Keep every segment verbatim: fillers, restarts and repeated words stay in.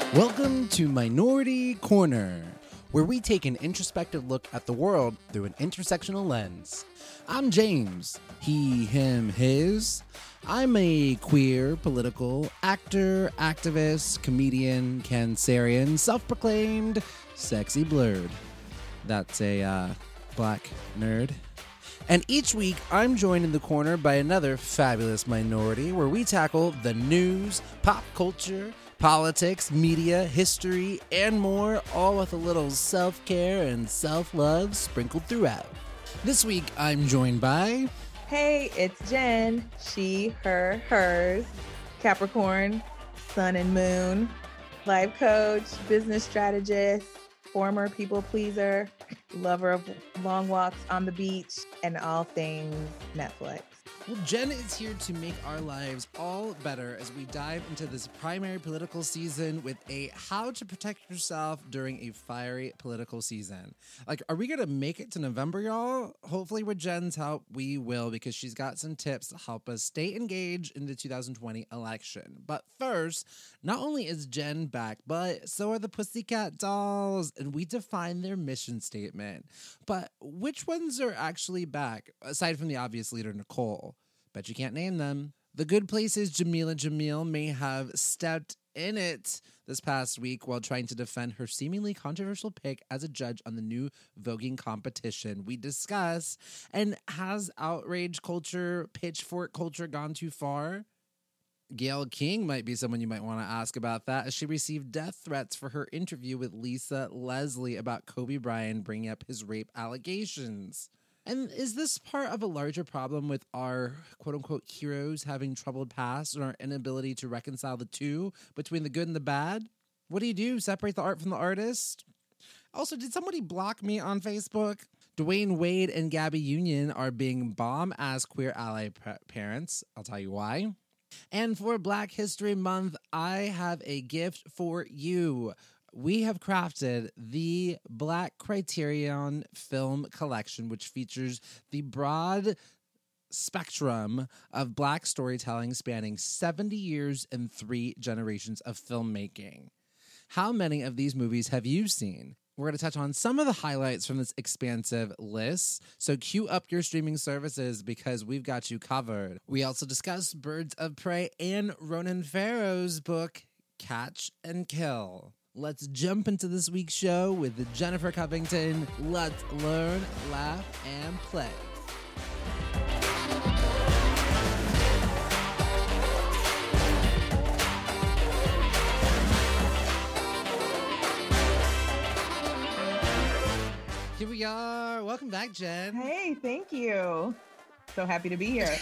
Welcome to Minority Corner, where we take an introspective look at the world through an intersectional lens. I'm James, he, him, his. I'm a queer, political, actor, activist, comedian, Cancerian, self-proclaimed, sexy blurred. That's a uh, black nerd. And each week, I'm joined in the corner by another fabulous minority where we tackle the news, pop culture, politics, media, history, and more, all with a little self-care and self-love sprinkled throughout. This week, I'm joined by... Hey, it's Jen. She, her, hers. Capricorn, sun and moon. Life coach, business strategist, former people pleaser, lover of long walks on the beach, and all things Netflix. Well, Jen is here to make our lives all better as we dive into this primary political season with a how to protect yourself during a fiery political season. Like, are we going to make it to November, y'all? Hopefully with Jen's help, we will, because she's got some tips to help us stay engaged in the two thousand twenty election. But first, not only is Jen back, but so are the Pussycat Dolls, and we define their mission statement. But which ones are actually back, aside from the obvious leader, Nicole? Bet you can't name them. The Good Place's Jamila Jamil may have stepped in it this past week while trying to defend her seemingly controversial pick as a judge on the new voguing competition. We discuss, and has outrage culture, pitchfork culture gone too far? Gayle King might be someone you might want to ask about that, as she received death threats for her interview with Lisa Leslie about Kobe Bryant bringing up his rape allegations. And is this part of a larger problem with our quote-unquote heroes having troubled past and our inability to reconcile the two between the good and the bad? What do you do? Separate the art from the artist? Also, did somebody block me on Facebook? Dwayne Wade and Gabby Union are being bomb-ass queer ally pa- parents. I'll tell you why. And for Black History Month, I have a gift for you. We have crafted the Black Criterion Film Collection, which features the broad spectrum of Black storytelling spanning seventy years and three generations of filmmaking. How many of these movies have you seen? We're going to touch on some of the highlights from this expansive list, so queue up your streaming services because we've got you covered. We also discuss Birds of Prey and Ronan Farrow's book, Catch and Kill. Let's jump into this week's show with Jennifer Covington. Let's learn, laugh, and play. Here we are. Welcome back, Jen. Hey, thank you. So happy to be here.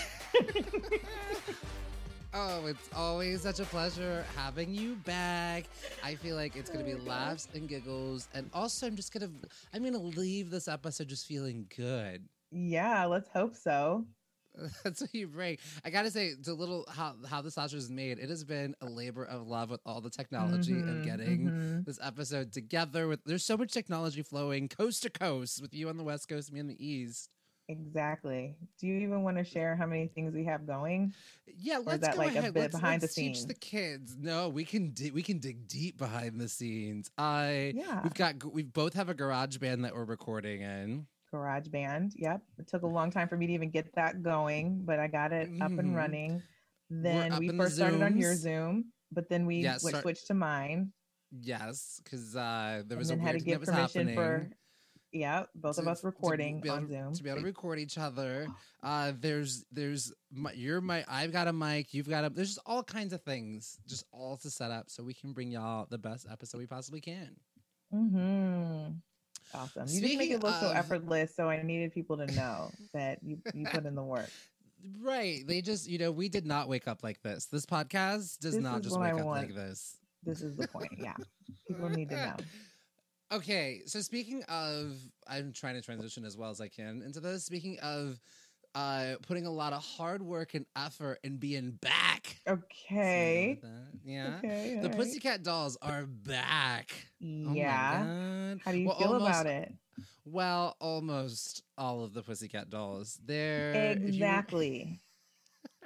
Oh, it's always such a pleasure having you back. I feel like it's going to be laughs and giggles. And also, I'm just going to, I'm going to leave this episode just feeling good. Yeah, let's hope so. That's what you bring. I got to say, the little, how, how the sausage is made, it has been a labor of love with all the technology mm-hmm, and getting mm-hmm. this episode together. With There's so much technology flowing coast to coast with you on the West Coast, me on the East. Exactly. Do you even want to share how many things we have going? Yeah, let's that go like ahead. a bit let's, behind let's the teach scenes? the kids. No, we can di- we can dig deep behind the scenes. I Yeah. we've got we both have a garage band that we're recording in. Garage band. Yep. It took a long time for me to even get that going, but I got it up and Mhm. running. Then up we in the first started on your Zooms. Zoom, but then we Yeah, went, start- switched to mine. Yes, because uh, there was and a then had weird to thing that give was permission happening. for yeah, both to, of us to recording be able on to, Zoom. to be able to record each other. Uh, there's there's my, your mic. I've got a mic. You've got a. There's just all kinds of things, just all to set up so we can bring y'all the best episode we possibly can. Mm-hmm. Awesome. You Speaking just make it look of, so effortless, so I needed people to know that you, you put in the work. Right. They just, you know, we did not wake up like this. This podcast does This not is just what wake I up want. like this. This is the point. Yeah. People need to know. Okay. So speaking of, I'm trying to transition as well as I can into this. Speaking of uh, putting a lot of hard work and effort and being back. Okay. Yeah. Okay, the right. Pussycat Dolls are back. Yeah. Oh my God. How do you well, feel almost, about it? Well, almost all of the Pussycat Dolls. They're Exactly.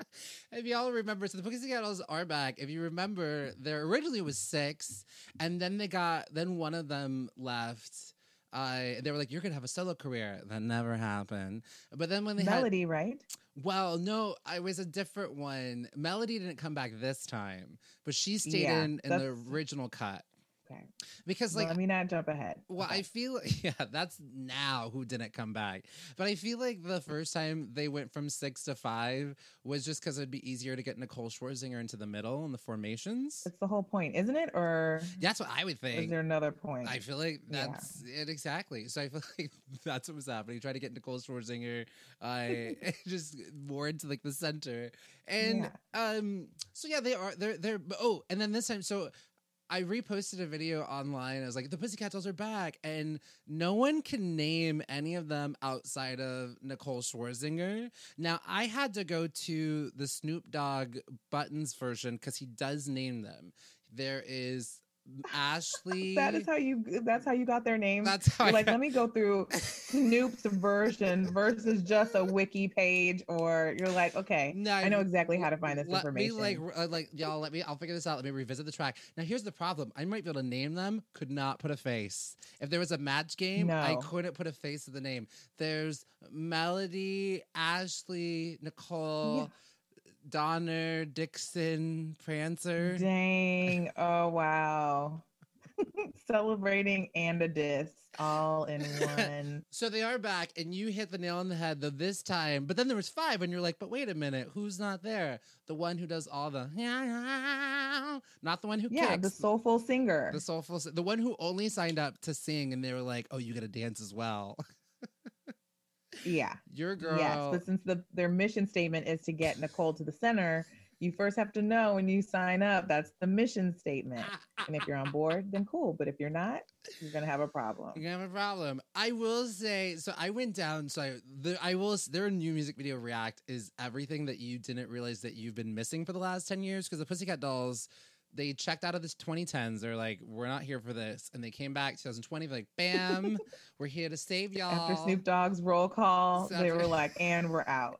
If y'all remember, so the Pussycat Dolls are back. If you remember, there originally was six, and then they got, then one of them left. Uh, they were like, "You're gonna have a solo career." That never happened. But then when they Melody, had, right? well, no, I was a different one. Melody didn't come back this time, but she stayed Yeah, in in that's the original cut. okay. Because Well, like, let me not jump ahead. well, Okay. I feel yeah, that's now who didn't come back. But I feel like the first time they went from six to five was just because it'd be easier to get Nicole Scherzinger into the middle in the formations. That's the whole point, isn't it? Or That's what I would is think. there another point? I feel like Yeah. that's it exactly. So I feel like that's what was happening. Try to get Nicole Scherzinger, I just more into like the center, and um. So yeah, they are. They're they're. Oh, and then this time, so I reposted a video online. I was like, the Pussycat Dolls are back, and no one can name any of them outside of Nicole Scherzinger. Now I had to go to the Snoop Dogg Buttons version because he does name them. There is Ashley. That is how you. That's how you got their names. That's how You're I like, got- let me go through Snoop's version versus just a wiki page, or you're like, okay, No, I know exactly how to find this let information. me like uh, like y'all. Let me. I'll figure this out. Let me revisit the track. Now here's the problem. I might be able to name them. Could not put a face. If there was a match game, I No. couldn't put a face to the name. There's Melody, Ashley, Nicole, Donner, Dixon, Prancer. Dang! Oh wow! Celebrating and a diss all in one. So they are back, and you hit the nail on the head though this time. But then there was five, and you're like, but wait a minute, who's not there? The one who does all the, not the one who Yeah, kicks. the soulful singer. The soulful, the one who only signed up to sing, and they were like, "Oh, you got to dance as well." Yeah. Your girl. Yes, but since the their mission statement is to get Nicole to the center, you first have to know when you sign up that's the mission statement. And if you're on board, then cool. But if you're not, you're gonna have a problem. You're gonna have a problem. I will say, so I went down. So I, the, I will. Their new music video React is everything that you didn't realize that you've been missing for the last ten years. Because the Pussycat Dolls, they checked out of this twenty tens. They're like, we're not here for this, and they came back twenty twenty. Like, bam, we're here to save y'all. After Snoop Dogg's roll call, So they after- were like, and we're out.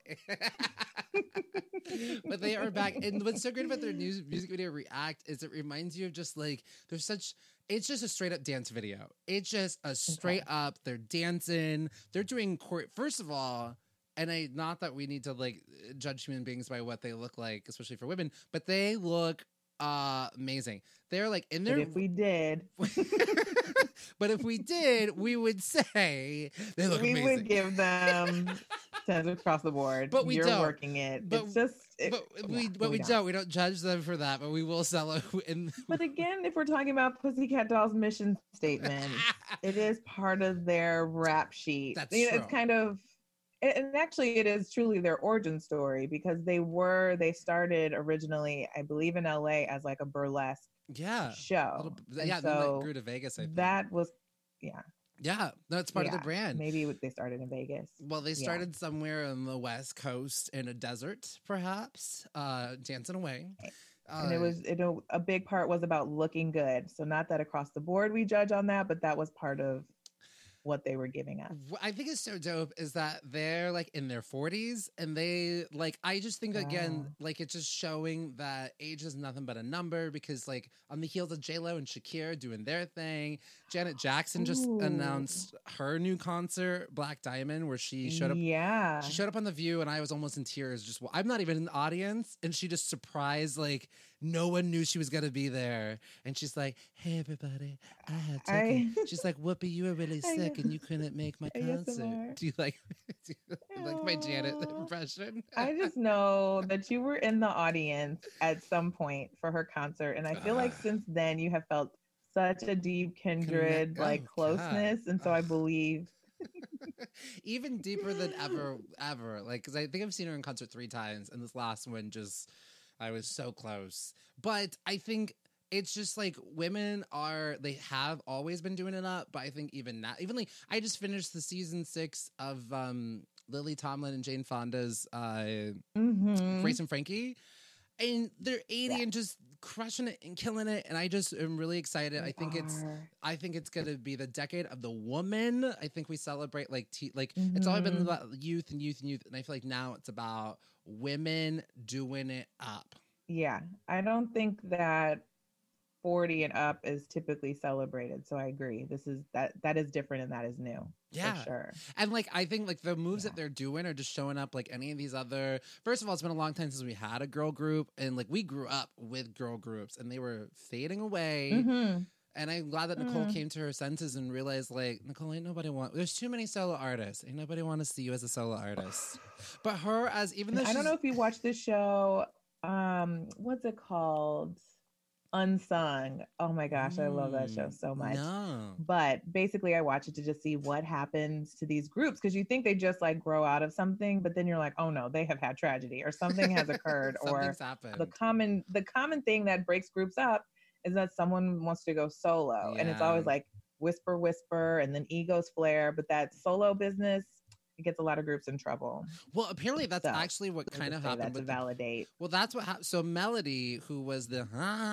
But they are back, and what's so great about their new music video React is it reminds you of just like there's such. It's just a straight up dance video. It's just a straight up. They're dancing. They're doing court. First of all, and I not that we need to like judge human beings by what they look like, especially for women, but they look uh, amazing. They're like in their. But if we did, But if we did, we would say they look we amazing. would give them tens across the board. But we You're don't. working it. But- it's just. It, but we, yeah, but we, don't. We don't judge them for that. But we will sell it in. But again, if we're talking about Pussycat Dolls' mission statement, it is part of their rap sheet. That's You know, true. It's kind of, and and actually, it is truly their origin story because they were they started originally, I believe, in L A as like a burlesque yeah. A show. little, And yeah. Then so like grew to Vegas. I think. that was, yeah, Yeah, that's part of yeah, the brand. Maybe they started in Vegas. Well, they Yeah. started somewhere on the West Coast in a desert, perhaps, uh, dancing away. Uh, And it was it, a big part was about looking good. So not that across the board we judge on that, but that was part of what they were giving us. What I think is so dope is that they're like in their forties and they like I just think again Wow. like it's just showing that age is nothing but a number because like on the heels of J-Lo and Shakira doing their thing, Janet Jackson just Ooh. announced her new concert Black Diamond where she showed up Yeah. she showed up on The View and I was almost in tears just I'm not even in the audience and she just surprised like no one knew she was gonna be there and she's like, hey everybody, I have I- tickets. She's like, Whoopi, you were really I sick and you couldn't make my A S M R. concert. Do you like do you like my Janet Aw. impression? I just know that you were in the audience at some point for her concert. And I feel like Ah. since then you have felt such a deep kindred, Connect- like oh, closeness. God. And so I Ugh. believe Even deeper than ever, ever. Like, because I think I've seen her in concert three times, and this last one just, I was so close. But I think it's just like women are, they have always been doing it up, but I think even now, even like, I just finished the season six of um, Lily Tomlin and Jane Fonda's uh, Mhm. Grace and Frankie. and they're eighty Yeah. and just crushing it and killing it. And I just am really excited. They I think it's, are. I think it's gonna be the decade of the woman. I think we celebrate like, t- like Mhm. it's always been about youth and youth and youth, and I feel like now it's about women doing it up. Yeah, I don't think that forty and up is typically celebrated. So I agree. This is that that is different and that is new. Yeah. For sure. And like I think like the moves Yeah. that they're doing are just showing up like any of these other. First of all, it's been a long time since we had a girl group, and like we grew up with girl groups, and they were fading away. Mhm. And I'm glad that Nicole Mhm. came to her senses and realized, like, Nicole, ain't nobody want. There's too many solo artists. Ain't nobody want to see you as a solo artist. But her, as even though I don't she's- know if you watched this show. Um, what's it called? Unsung. Oh my gosh, I love that show Mm, so much. No. But basically, I watch it to just see what happens to these groups because you think they just like grow out of something, but then you're like, oh no, they have had tragedy or something has occurred, or Something's happened. the common the common thing that breaks groups up is that someone wants to go solo, and it's always Yeah. like whisper, whisper, and then egos flare. But that solo business, it gets a lot of groups in trouble. Well, apparently that's So, actually what I'll kind of just say that happened to with the validate. Well, that's what happened. So Melody, who was the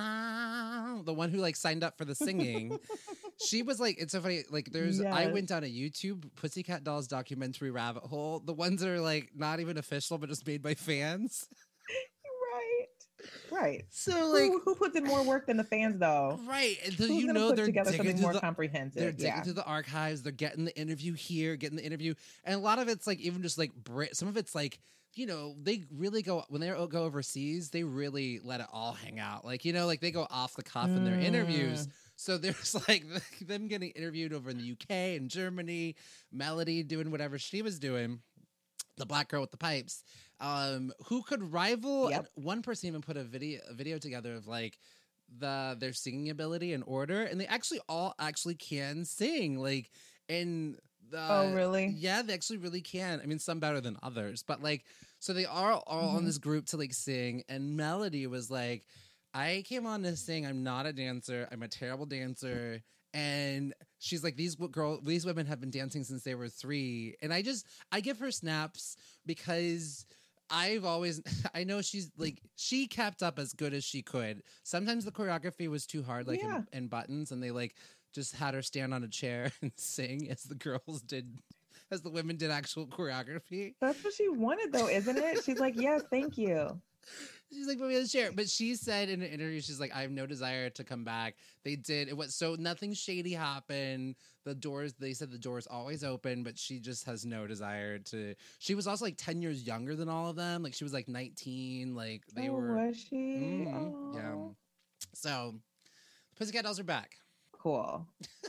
the one who like signed up for the singing, she was like, it's so funny. Like, there's I Yes. went down a YouTube Pussycat Dolls documentary rabbit hole. The ones that are like not even official, but just made by fans. Right, right. So like, Who, who puts in more work than the fans, though? right? And so Who's you gonna know put they're together digging something through more the comprehensive? they're digging Yeah. through the archives. They're getting the interview here, getting the interview, and a lot of it's like even just like Brit. Some of it's like, you know, they really go when they go overseas. They really let it all hang out. Like, you know, like they go off the cuff in their interviews. Mm. So there's like them getting interviewed over in the U K and Germany. Melody doing whatever she was doing. The black girl with the pipes. Um, who could rival? Yep. And one person even put a video a video together of like the their singing ability in order, and they actually all actually can sing. Like in the Oh, really? yeah, they actually really can. I mean, some better than others, but like so they are all on Mhm. this group to like sing. And Melody was like, I came on to sing. I'm not a dancer. I'm a terrible dancer. And she's like, these w- girl, these women have been dancing since they were three. And I just, I give her snaps because I've always, I know she's like, she kept up as good as she could. Sometimes the choreography was too hard, like Yeah. in, in buttons, and they like just had her stand on a chair and sing as the girls did, as the women did actual choreography. That's what she wanted, though, isn't it? She's like, yes, thank you. She's like, put me on the chair. But she said in an interview, she's like, I have no desire to come back. They did. It was so nothing shady happened. The doors, they said the door's always open, but she just has no desire to. She was also like ten years younger than all of them. Like she was like nineteen. Like they oh, were. was she? Mhm, yeah. Aw. So, Pussycat Dolls are back. Cool.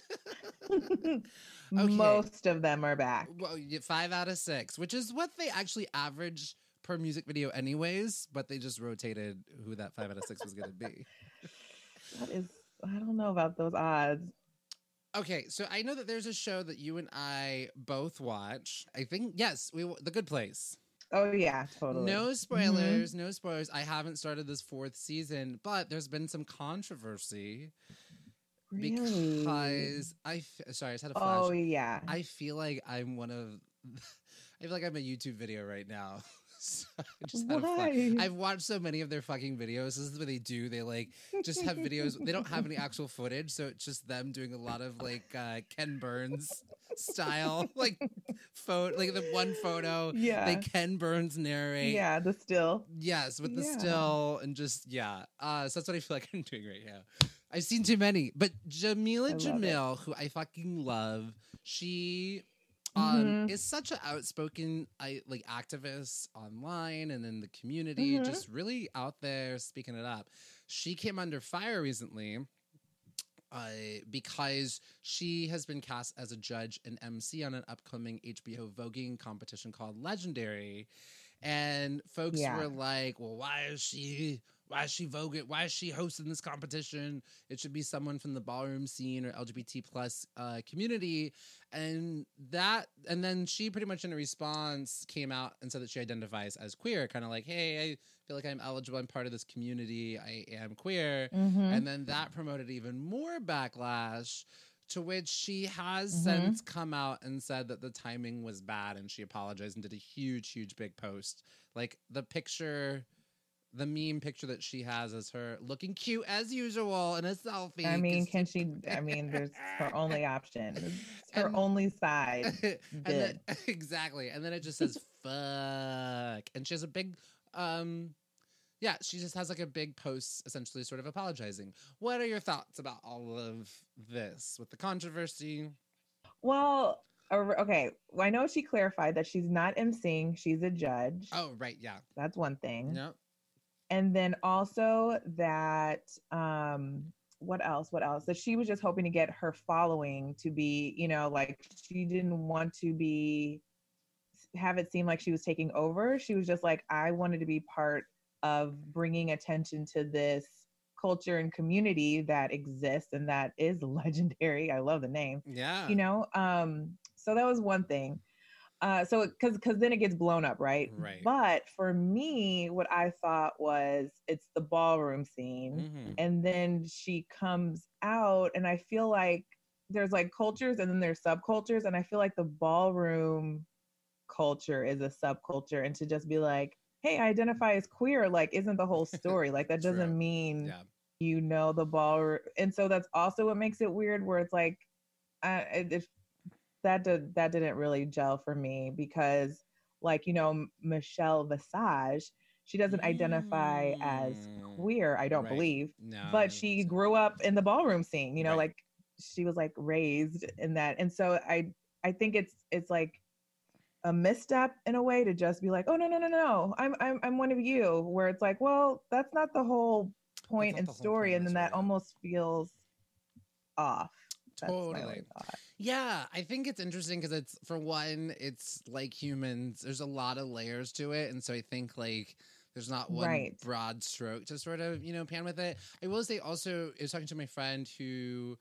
Okay. Most of them are back. Well, you get five out of six, which is what they actually average per music video, anyways. But they just rotated who that five out of six was going to be. That is, I don't know about those odds. Okay, so I know that there's a show that you and I both watch. I think yes, we The Good Place. Oh yeah, totally. No spoilers, no spoilers. I haven't started this fourth season, but there's been some controversy Really? because I f- sorry, I just had a flash. Oh yeah. I feel like I'm one of I feel like I'm a YouTube video right now. So I just had a flash. Why? I've watched so many of their fucking videos. This is what they do. They like just have videos. They don't have any actual footage, so it's just them doing a lot of like uh, Ken Burns style, like photo, like the one photo. Yeah. They Ken Burns narrate. Yeah, the still. Yes, with the Yeah. still and just yeah. Uh, so that's what I feel like I'm doing right now. I've seen too many, but Jamila I love Jamil, who I fucking love, she um Mhm. is such an outspoken I like activist online and in the community, Mhm. just really out there speaking it up. She came under fire recently uh, because she has been cast as a judge and M C on an upcoming H B O voguing competition called Legendary. And folks Yeah. were like, well, why is she why is she voguing? Why is she hosting this competition? It should be someone from the ballroom scene or L G B T plus uh, community. And that and then she pretty much in a response came out and said that she identifies as queer, kind of like, hey, I feel like I'm eligible, I'm part of this community, I am queer. Mhm. And then that promoted even more backlash, to which she has Mhm. since come out and said that the timing was bad and she apologized and did a huge, huge big post. Like the picture the meme picture that she has is her looking cute as usual in a selfie. I mean, 'cause can she- she? I mean, there's her only option. It's her And- only side. and then, Good. exactly. And then it just says fuck. And she has a big um yeah, she just has like a big post essentially sort of apologizing. What are your thoughts about all of this with the controversy? Well, or- okay. Well, I know she clarified that she's not emceeing; she's a judge. Oh, right, yeah. That's one thing. Yep. And then also that um what else? What else? That she was just hoping to get her following to be, you know, like she didn't want to be have it seem like she was taking over. She was just like, I wanted to be part of bringing attention to this culture and community that exists and that is legendary. I love the name. Yeah. You know, um, so that was one thing. Uh, so because because then it gets blown up, right? Right. But for me, what I thought was it's the ballroom scene, Mhm. and then she comes out, and I feel like there's like cultures, and then there's subcultures, and I feel like the ballroom culture is a subculture, and to just be like, hey, I identify as queer, like, isn't the whole story. Like, that True. doesn't mean Yeah. you know the ballroom. And so that's also what makes it weird, where it's like, I, if that did that didn't really gel for me, because like, you know, Michelle Visage, she doesn't identify as Mm. queer, I don't Right. believe, No. I but don't she think so. grew up in the ballroom scene, you know, Right. like she was like raised in that. And so I I think it's it's like a misstep in a way to just be like, oh no no no no, I'm I'm I'm one of you, where it's like, well, that's not the whole point not and the whole story, point of and the then that story, yeah. almost feels off. That's my Totally. only thought. Yeah, I think it's interesting because it's, for one, it's like humans. There's a lot of layers to it, and so I think like there's not one Right. broad stroke to sort of, you know, pan with it. I will say also, I was talking to my friend who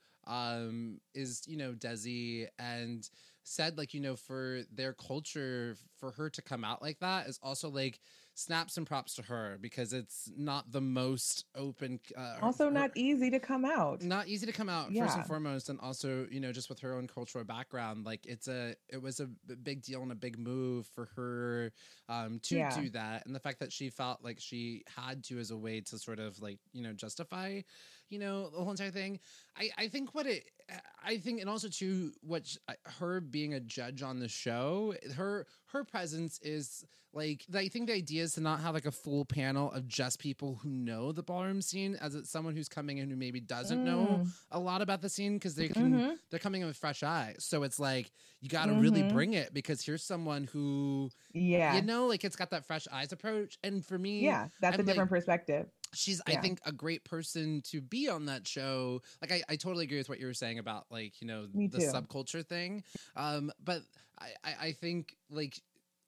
um is, you know, Desi, and said like, you know, for their culture, for her to come out like that is also like snaps and props to her, because it's not the most open. Uh, Also her- not easy to come out. not easy to come out first Yeah. and foremost, and also, you know, just with her own cultural background, like it's a it was a b- big deal and a big move for her um to Yeah. do that, and the fact that she felt like she had to as a way to sort of like, you know, justify, you know, the whole entire thing. I I think what it I think, and also too, what sh- her being a judge on the show, her her presence is like, I think the idea is to not have like a full panel of just people who know the ballroom scene, as it's someone who's coming in who maybe doesn't know Mm. a lot about the scene, because they can Mhm. they're coming in with fresh eyes. So it's like you got to really Mhm. bring it, because here's someone who, Yeah. you know, like it's got that fresh eyes approach. And for me, Yeah. That's I'm a different like, perspective. she's, I Yeah. think, a great person to be on that show. Like I, I totally agree with what you were saying about like, you know, Me the too. subculture thing. Um, but I, I, I think like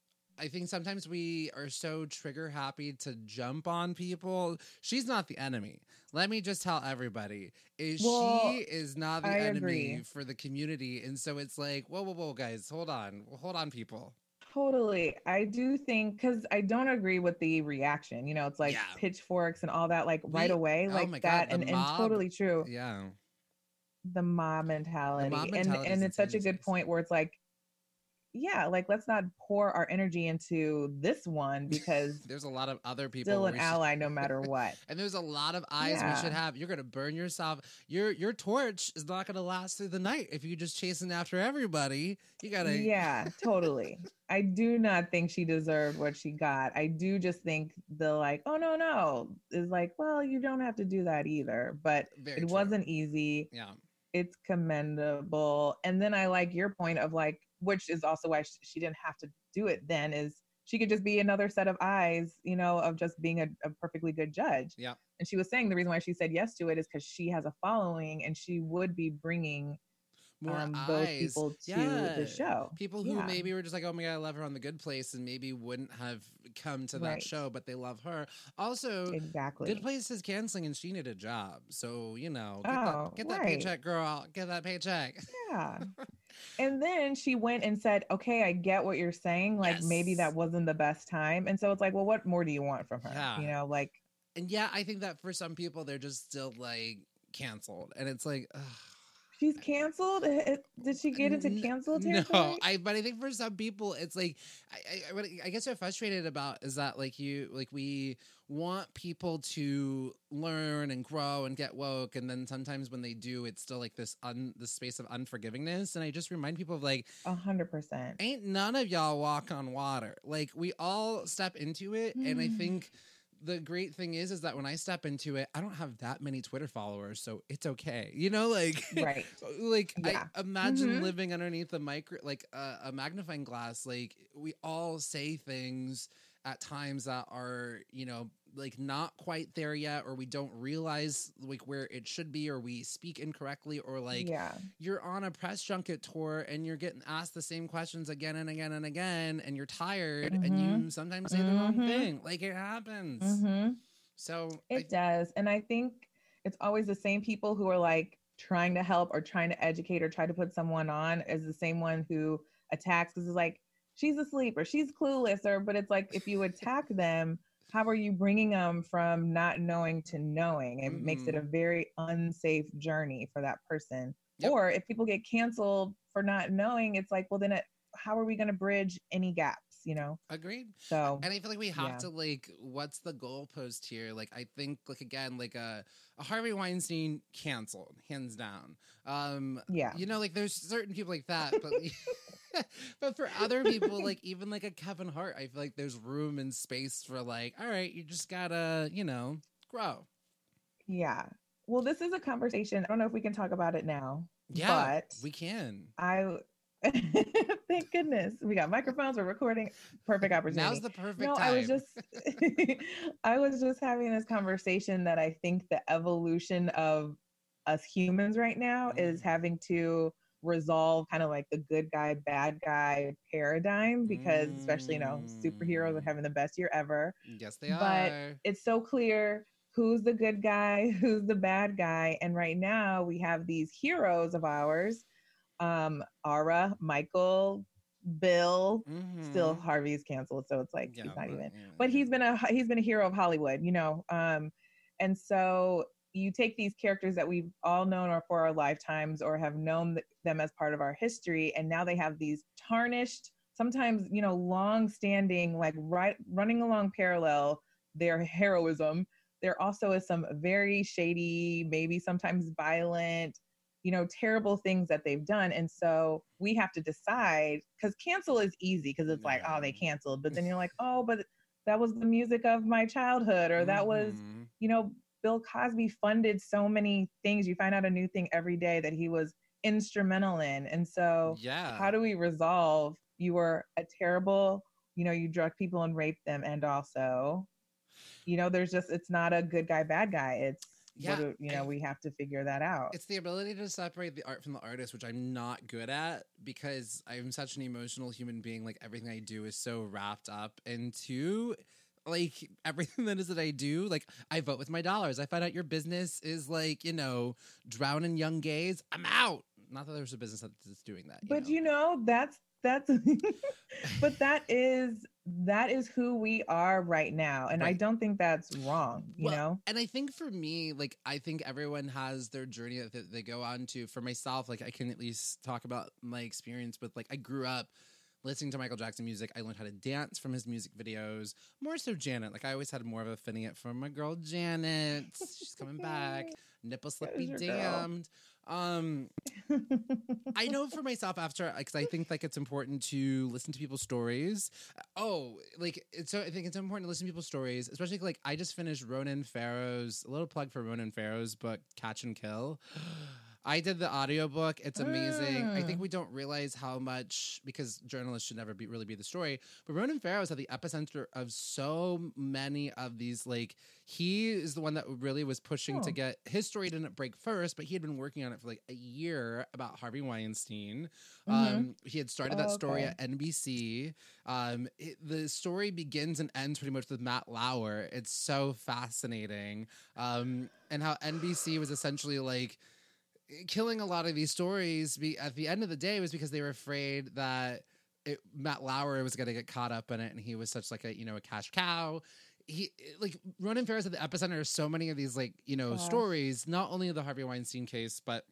I think sometimes we are so trigger happy to jump on people. She's not the enemy. Let me just tell everybody, is Well, she is not the I enemy agree. for the community. And so it's like, whoa, whoa, whoa, guys, hold on. Hold on, people. Totally. I do think, because I don't agree with the reaction. You know, it's like Yeah. pitchchforks and all that, like right We- away, oh like my God, that, the and, and mob- totally true. Yeah. The mob mentality, mentality and is and it's such a insane good these point where it's like, yeah, like let's not pour our energy into this one, because There's a lot of other people. still an we should- ally no matter what. And there's a lot of eyes we Yeah. should have. You're gonna burn yourself. Your your torch is not gonna last through the night if you're just chasing after everybody. You gotta. Yeah, totally. I do not think she deserved what she got. I do just think the like, oh no, no, is like, well, you don't have to do that either. But Very it true. wasn't easy. Yeah. It's commendable. And then I like your point of like, which is also why sh- she didn't have to do it then, is she could just be another set of eyes, you know, of just being a, a perfectly good judge. Yeah. And she was saying the reason why she said yes to it is because she has a following, and she would be bringing More um, eyes. those people to Yeah. the show. People who Yeah. maybe were just like, oh my God, I love her on The Good Place, and maybe wouldn't have come to that Right. show, but they love her. Also, Exactly. Good Place is canceling, and she needed a job. So, you know, get, Oh, that, get that right. paycheck, girl. Get that paycheck. Yeah. And then she went and said, okay, I get what you're saying. Like maybe Yes. that wasn't the best time. And so it's like, well, what more do you want from her? Yeah. You know, like, And yeah, I think that for some people, they're just still like canceled. And it's like, ugh. She's canceled. Did she get into cancel territory? No, I. But I think for some people, it's like I. I, what I guess what I'm frustrated about is that like you like we want people to learn and grow and get woke, and then sometimes when they do, it's still like this un the space of unforgivingness. And I just remind people of like a hundred percent. Ain't none of y'all walk on water. Like we all step into it, mm. and I think. The great thing is, is that when I step into it, I don't have that many Twitter followers, so it's okay. You know, like, right. like yeah. I imagine mm-hmm. living underneath a micro, like uh, a magnifying glass. Like we all say things at times that are, you know, like not quite there yet, or we don't realize like where it should be, or we speak incorrectly, or like yeah. you're on a press junket tour and you're getting asked the same questions again and again and again, and you're tired mm-hmm. and you sometimes say mm-hmm. the wrong thing. Like it happens. Mm-hmm. So it I, does. And I think it's always the same people who are like trying to help or trying to educate or try to put someone on as the same one who attacks, because it's like, she's asleep or she's clueless, or, but it's like, if you attack them, how are you bringing them from not knowing to knowing? It mm-hmm. makes it a very unsafe journey for that person. Yep. Or if people get canceled for not knowing, it's like, well, then it, how are we going to bridge any gaps, you know? Agreed. So, and I feel like we have yeah. to like, what's the goalpost here? Like, I think like, again, like a, a Harvey Weinstein canceled, hands down. Um, yeah. You know, like there's certain people like that, but but for other people, like even like a Kevin Hart, I feel like there's room and space for like, all right, you just gotta, you know, grow. Yeah. Well, this is a conversation. I don't know if we can talk about it now. Yeah, but we can. I thank goodness we got microphones. We're recording. Perfect opportunity. Now's the perfect no, time. I was just, I was just having this conversation that I think the evolution of us humans right now mm. is having to resolve kind of like the good guy, bad guy paradigm, because mm. especially, you know, superheroes are having the best year ever. Yes, they but are. But it's so clear who's the good guy, who's the bad guy. And right now we have these heroes of ours, um, Ara, Michael, Bill, mm-hmm. still Harvey's canceled. So it's like, yeah, he's not but, even, yeah, but yeah. he's been a, he's been a hero of Hollywood, you know? Um, and so you take these characters that we've all known or for our lifetimes or have known th- them as part of our history. And now they have these tarnished, sometimes, you know, long standing, like right, running along parallel, their heroism. There also is some very shady, maybe sometimes violent, you know, terrible things that they've done. And so we have to decide, because cancel is easy because it's yeah. like, oh, they canceled. But then you're like, oh, but that was the music of my childhood, or that mm-hmm. was, you know, Bill Cosby funded so many things. You find out a new thing every day that he was instrumental in. And so yeah. how do we resolve, you were a terrible, you know, you drug people and raped them. And also, you know, there's just, it's not a good guy, bad guy. It's, yeah, do, you know, I, we have to figure that out. It's the ability to separate the art from the artist, which I'm not good at because I'm such an emotional human being. Like everything I do is so wrapped up into like everything that is that I do. Like I vote with my dollars. I find out your business is like, you know, drowning young gays. I'm out. Not that there's a business that's doing that. You but know? you know, that's, that's, but that is, that is who we are right now. And right. I don't think that's wrong, you well, know? And I think for me, like, I think everyone has their journey that they go on to. For myself, like, I can at least talk about my experience with, like, I grew up listening to Michael Jackson music. I learned how to dance from his music videos. More so Janet. Like, I always had more of a affinity for my girl Janet. She's coming back. Nipple slip be damned. Girl. Um, I know for myself after, because I think like it's important to listen to people's stories. Oh, like it's so I think it's important to listen to people's stories, especially like I just finished Ronan Farrow's, a little plug for Ronan Farrow's book Catch and Kill. I did the audiobook. It's amazing. Mm. I think we don't realize how much, because journalists should never be really be the story, but Ronan Farrow is at the epicenter of so many of these, like, he is the one that really was pushing oh. to get, his story didn't break first, but he had been working on it for like a year about Harvey Weinstein. Mm-hmm. Um, he had started that oh, story okay. at N B C. Um, it, the story begins and ends pretty much with Matt Lauer. It's so fascinating. Um, and how N B C was essentially like, killing a lot of these stories be, at the end of the day was because they were afraid that it, Matt Lauer was going to get caught up in it, and he was such like a, you know, a cash cow. He like Ronan Farrow's at the epicenter of so many of these, like, you know, Gosh. stories, not only the Harvey Weinstein case, but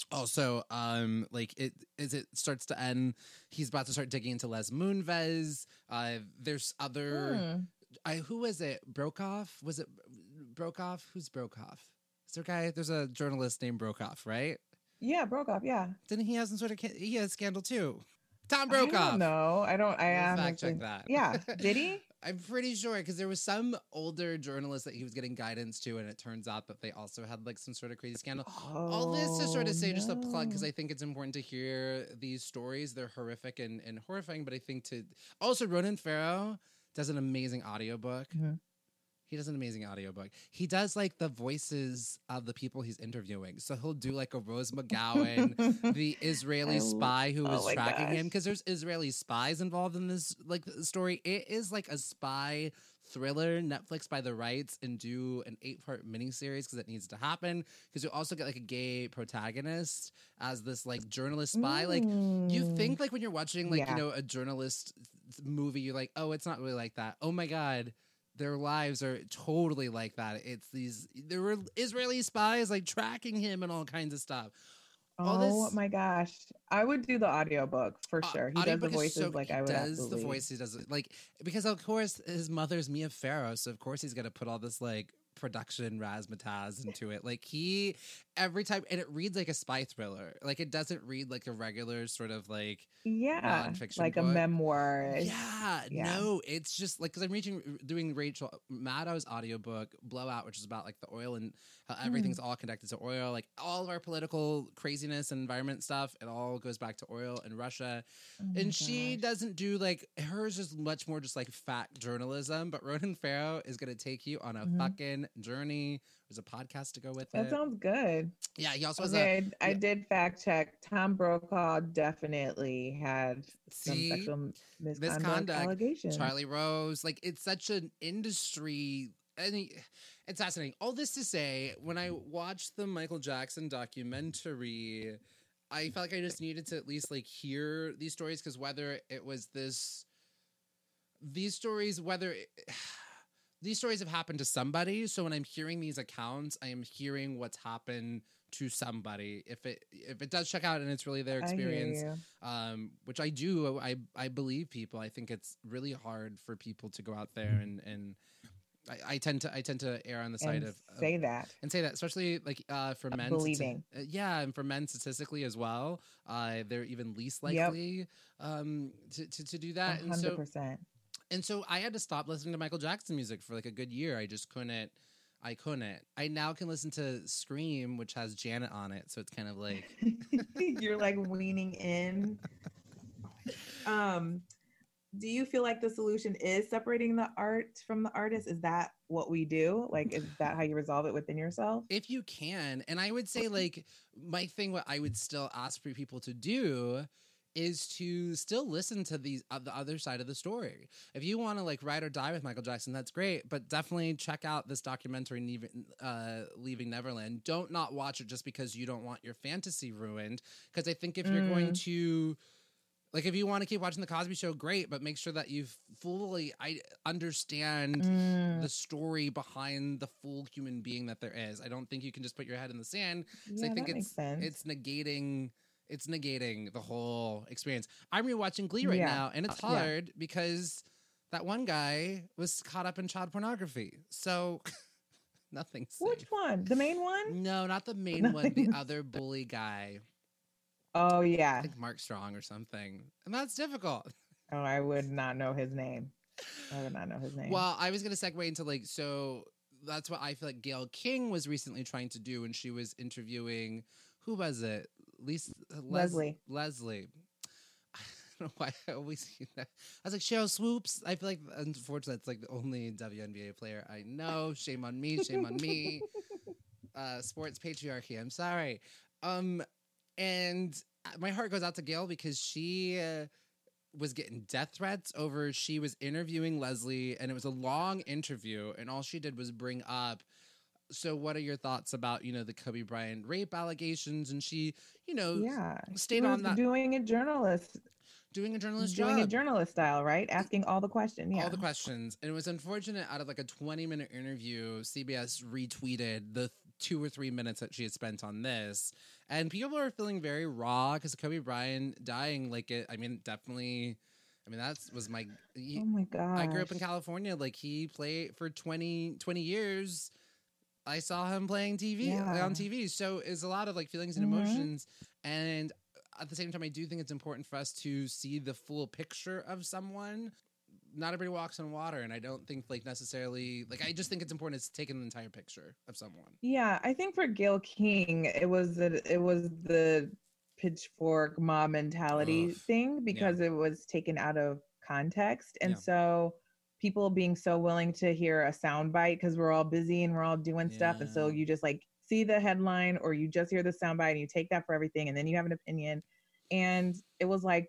Also, um, like it as it starts to end, he's about to start digging into Les Moonves. Uh, there's other. Hmm. I who was it? Brokaw? Was it Brokaw? Who's Brokaw? Is there a guy? There's a journalist named Brokaw, right? Yeah, Brokaw. Yeah. Didn't he have some sort of ca- he has scandal too? Tom I Brokaw. don't know. I don't. I We'll fact honestly- check that. Yeah. Did he? I'm pretty sure because there was some older journalist that he was getting guidance to, and it turns out that they also had like some sort of crazy scandal. All this to sort of say, just a plug, because no. I think it's important to hear these stories. They're horrific and, and horrifying, but I think to also Ronan Farrow does an amazing audiobook. Mhm. He does an amazing audiobook. He does like the voices of the people he's interviewing. So he'll do like a Rose McGowan, the Israeli I- spy who oh was my tracking him, gosh. because there's Israeli spies involved in this like story. It is like a spy thriller. Netflix buy the rights and do an eight-part miniseries because it needs to happen. Because you also get like a gay protagonist as this like journalist spy. Like you Mm. think like when you're watching like Yeah. you know a journalist movie, you're like, oh, it's not really like that. Oh my god. Their lives are totally like that. It's these there were Israeli spies like tracking him and all kinds of stuff. all Oh this- my gosh. I would do the audiobook for Uh, sure. He does audiobook the is voices so- like he I would does absolutely. the voice. He does it like because of course his mother's Mia Farrow, so of course he's gonna put all this like production razzmatazz into it. Like he every time, and it reads like a spy thriller. Like it doesn't read like a regular sort of like Yeah. nonfiction Like a book. memoir. Yeah, yeah. no, it's just like because I'm reaching doing Rachel Maddow's audiobook Blowout, which is about like the oil and how everything's all connected to oil. Like all of our political craziness and environment stuff, it all goes back to oil and Russia. Oh my And she gosh. doesn't do like hers is much more just like fact journalism, but Ronan Farrow is gonna take you on a Mhm. fucking journey. There's a podcast to go with That it. sounds good. Yeah, he also has a Okay, I, I yeah. did fact check. Tom Brokaw definitely had some See? sexual misconduct, Misconduct, allegations. Charlie Rose. Like it's such an industry. And he- it's fascinating. All this to say, when I watched the Michael Jackson documentary, I felt like I just needed to at least like hear these stories because whether it was this, these stories, whether it, these stories have happened to somebody. So when I'm hearing these accounts, I am hearing what's happened to somebody. If it if it does check out and it's really their I hear experience, you. um, which I do. I I believe people. I think it's really hard for people to go out there and and I, I tend to I tend to err on the side And of, of say that. and say that, especially like uh, for men, believing. uh, yeah, and for men statistically as well, uh, they're even least Yep. likely um, to, to to do that. A And hundred so percent. and so I had to stop listening to Michael Jackson music for like a good year. I just couldn't. I couldn't. I now can listen to Scream, which has Janet on it, so it's kind of like. You're like weaning in. Um, do you feel like the solution is separating the art from the artist? Is that what we do? Like, is that how you resolve it within yourself? If you can, and I would say like my thing, what I would still ask for people to do is to still listen to these uh, the other side of the story. If you want to like ride or die with Michael Jackson, that's great, but definitely check out this documentary, Leaving, uh, Leaving Neverland. Don't not watch it just because you don't want your fantasy ruined. Because I think if you're going to like, if you want to keep watching the Cosby Show, great, but make sure that you fully I understand Mm, the story behind the full human being that there is. I don't think you can just put your head in the sand. 'cause yeah, I think that it's makes sense. it's negating it's negating the whole experience. I'm rewatching Glee right Yeah. now, and it's Uh, yeah. hard because that one guy was caught up in child pornography. So nothing's safe. Which one? The main one? No, not the main one. The Nothing's- other bully guy. Oh I yeah. think Mark Strong or something. And that's difficult. Oh, I would not know his name. I would not know his name. Well, I was going to segue into like, so that's what I feel like Gayle King was recently trying to do when she was interviewing, who was it? Lisa, Les- Leslie. Leslie. I don't know why I always see that. I was like, Cheryl Swoops. I feel like, unfortunately, it's like the only W N B A player I know. Shame on me. Shame on me. Uh, sports patriarchy. I'm sorry. Um, and my heart goes out to Gayle because she uh, was getting death threats over she was interviewing Leslie, and it was a long interview, and all she did was bring up, so what are your thoughts about, you know, the Kobe Bryant rape allegations? And she, you know, yeah. stayed She was on that, doing a journalist doing a journalist doing job. a journalist style, right? Asking all the questions. Yeah. All the questions. And it was unfortunate out of like a twenty minute interview, C B S retweeted the two or three minutes that she had spent on this. And people are feeling very raw because Kobe Bryant dying, like it, I mean, definitely, I mean, that was my, he, Oh my god. I grew up in California. Like he played for twenty, twenty years. I saw him playing T V Yeah. on T V. So it's a lot of like feelings and Mhm. emotions. And at the same time, I do think it's important for us to see the full picture of someone. Not everybody walks on water, and I don't think like necessarily like I just think it's important to take an entire picture of someone. Yeah, I think for Gayle King, it was the it was the pitchfork mob mentality Ugh. thing because it was taken out of context, and Yeah. so people being so willing to hear a soundbite because we're all busy and we're all doing stuff, and so Yeah. you just like see the headline or you just hear the soundbite and you take that for everything, and then you have an opinion, and it was like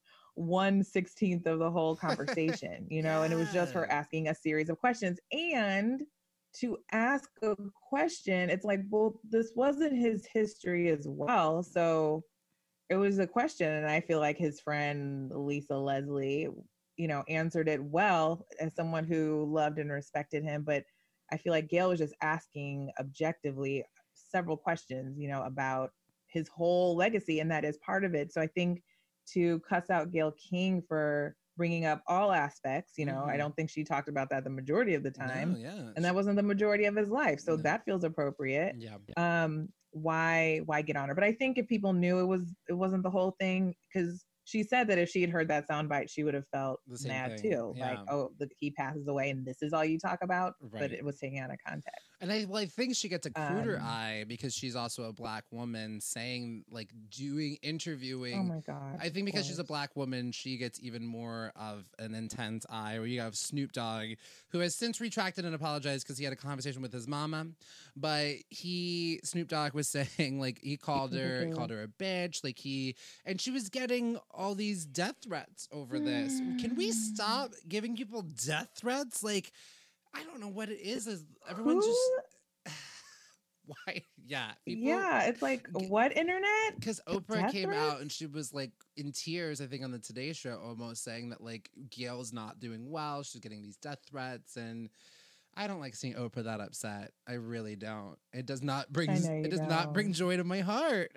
one sixteenth of the whole conversation, you know, and it was just her Yeah. asking a series of questions. And to ask a question, it's like, well, this wasn't his history as well. So it was a question. And I feel like his friend, Lisa Leslie, you know, answered it well as someone who loved and respected him. But I feel like Gayle was just asking objectively several questions, you know, about his whole legacy. And that is part of it. So I think to cuss out Gayle King for bringing up all aspects, you know, Mhm. I don't think she talked about that the majority of the time. No, yeah. And that wasn't the majority of his life. So No. that feels appropriate. Yeah. Um, why why get on her? But I think if people knew it was it wasn't the whole thing, because she said that if she had heard that soundbite, she would have felt The same mad thing. too. Yeah. Like, oh, the, he passes away and this is all you talk about. Right. But it was taken out of context. And I, well, I think she gets a cruder Um, eye because she's also a black woman saying, like, doing, interviewing. Oh my God. I think of because she's a course. black woman, she gets even more of an intense eye. Where you have Snoop Dogg, who has since retracted and apologized because he had a conversation with his mama. But he, Snoop Dogg, was saying, like, he called her, he called her a bitch. Like, he, and she was getting all these death threats over this. Can we stop giving people death threats? Like, I don't know what it is. Is everyone's Who? just why? Yeah, people, Yeah, it's like g- what internet? because Oprah Death came out threats? and she was like in tears, I think, on the Today Show, almost saying that like Gail's not doing well. She's getting these death threats, and I don't like seeing Oprah that upset. I really don't. It does not bring. I know you It does not bring don't. joy to my heart.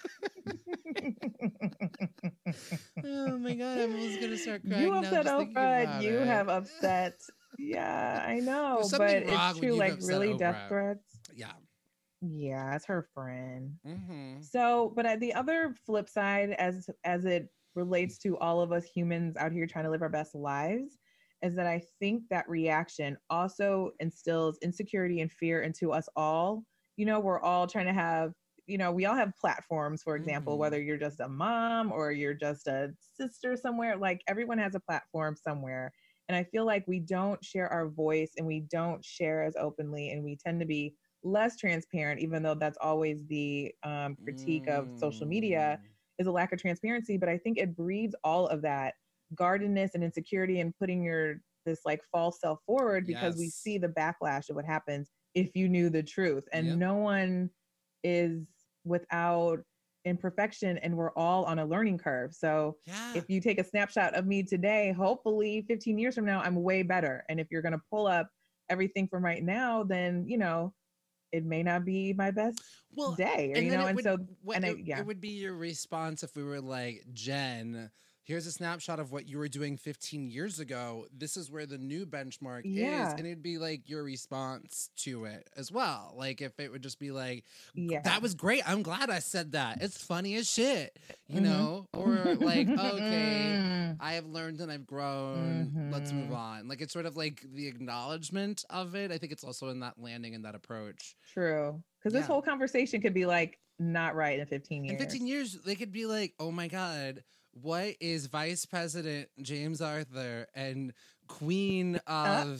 Oh my god, I'm almost gonna start crying You now upset just thinking Oprah, about and you it. have upset. Yeah, I know, There's but something wrong it's when true. you've Like upset really, death Oprah. threats. Yeah. Yeah, it's her friend. Mm-hmm. So, but at the other flip side, as as it relates to all of us humans out here trying to live our best lives, is that I think that reaction also instills insecurity and fear into us all. You know, we're all trying to have, you know, we all have platforms, for example, Mhm. whether you're just a mom or you're just a sister somewhere, like everyone has a platform somewhere. And I feel like we don't share our voice and we don't share as openly, and we tend to be less transparent, even though that's always the um, critique of social media Mm. is a lack of transparency. But I think it breeds all of that guardedness and insecurity and putting your this like false self forward because we Yes. see the backlash of what happens if you knew the truth. And Yep. no one is without imperfection, and we're all on a learning curve. So Yeah. if you take a snapshot of me today, hopefully fifteen years from now, I'm way better. And if you're going to pull up everything from right now, then, you know, it may not be my best well, day, or, and you then know, it and would, so, what, and I, it, yeah, it would be your response if we were like, Jen, here's a snapshot of what you were doing fifteen years ago. This is where the new benchmark Yeah. is. And it'd be like your response to it as well. Like if it would just be like, yeah. that was great. I'm glad I said that. It's funny as shit, you Mhm. know? Or like, okay, I have learned and I've grown. Let's move Mhm. on. Like it's sort of like the acknowledgement of it. I think it's also in that landing and that approach. True. Because this Yeah. whole conversation could be like not right in fifteen years. In fifteen years, they could be like, oh my God, what is Vice President James Arthur and Queen of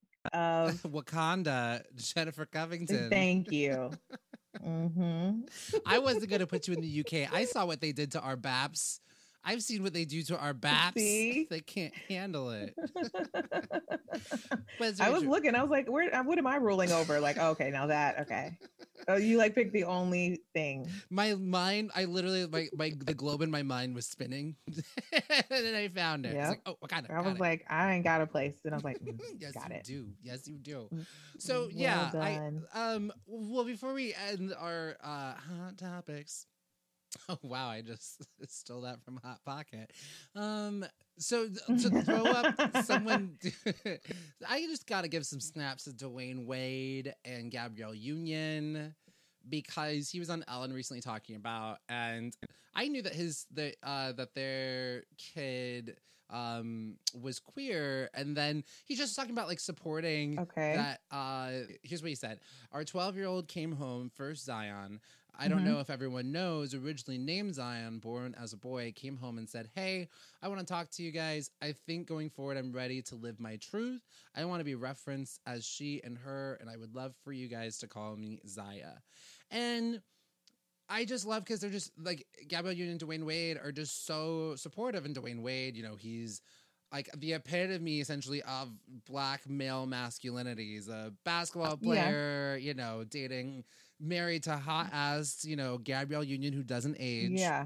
Of Wakanda, Jennifer Covington? thank you. hmm I wasn't going to put you in the U K. I saw what they did to our B A Ps. I've seen what they do to our B A Ps. See? They can't handle it. But it's I very was true. looking. I was like, "Where? What am I ruling over?" Like, okay, now that okay. Oh, you like picked the only thing. My mind, I literally, my, my the globe in my mind was spinning. And then I found it. Yeah. It's like, oh, I got it. I was it. like, I ain't got a place. And I was like, mm, yes, got you it. do. Yes, you do. So well yeah, done. I um well before we end our uh hot topics. Oh wow, I just stole that from Hot Pocket. Um so to throw up someone I just gotta give some snaps to Dwayne Wade and Gabrielle Union, because he was on Ellen recently talking about, and I knew that his the uh that their kid um was queer, and then he just talking about like supporting Okay. that uh here's what he said. Our twelve year old came home first Zion. I don't Mhm. know if everyone knows, originally named Zion, born as a boy, came home and said, hey, I want to talk to you guys. I think going forward, I'm ready to live my truth. I want to be referenced as she and her, and I would love for you guys to call me Zaya. And I just love, because they're just like, Gabrielle Union and Dwayne Wade are just so supportive. And Dwayne Wade, you know, he's like the epitome essentially of black male masculinity. He's a basketball player, yeah. you know, dating, married to hot ass, you know, Gabrielle Union, who doesn't age. Yeah.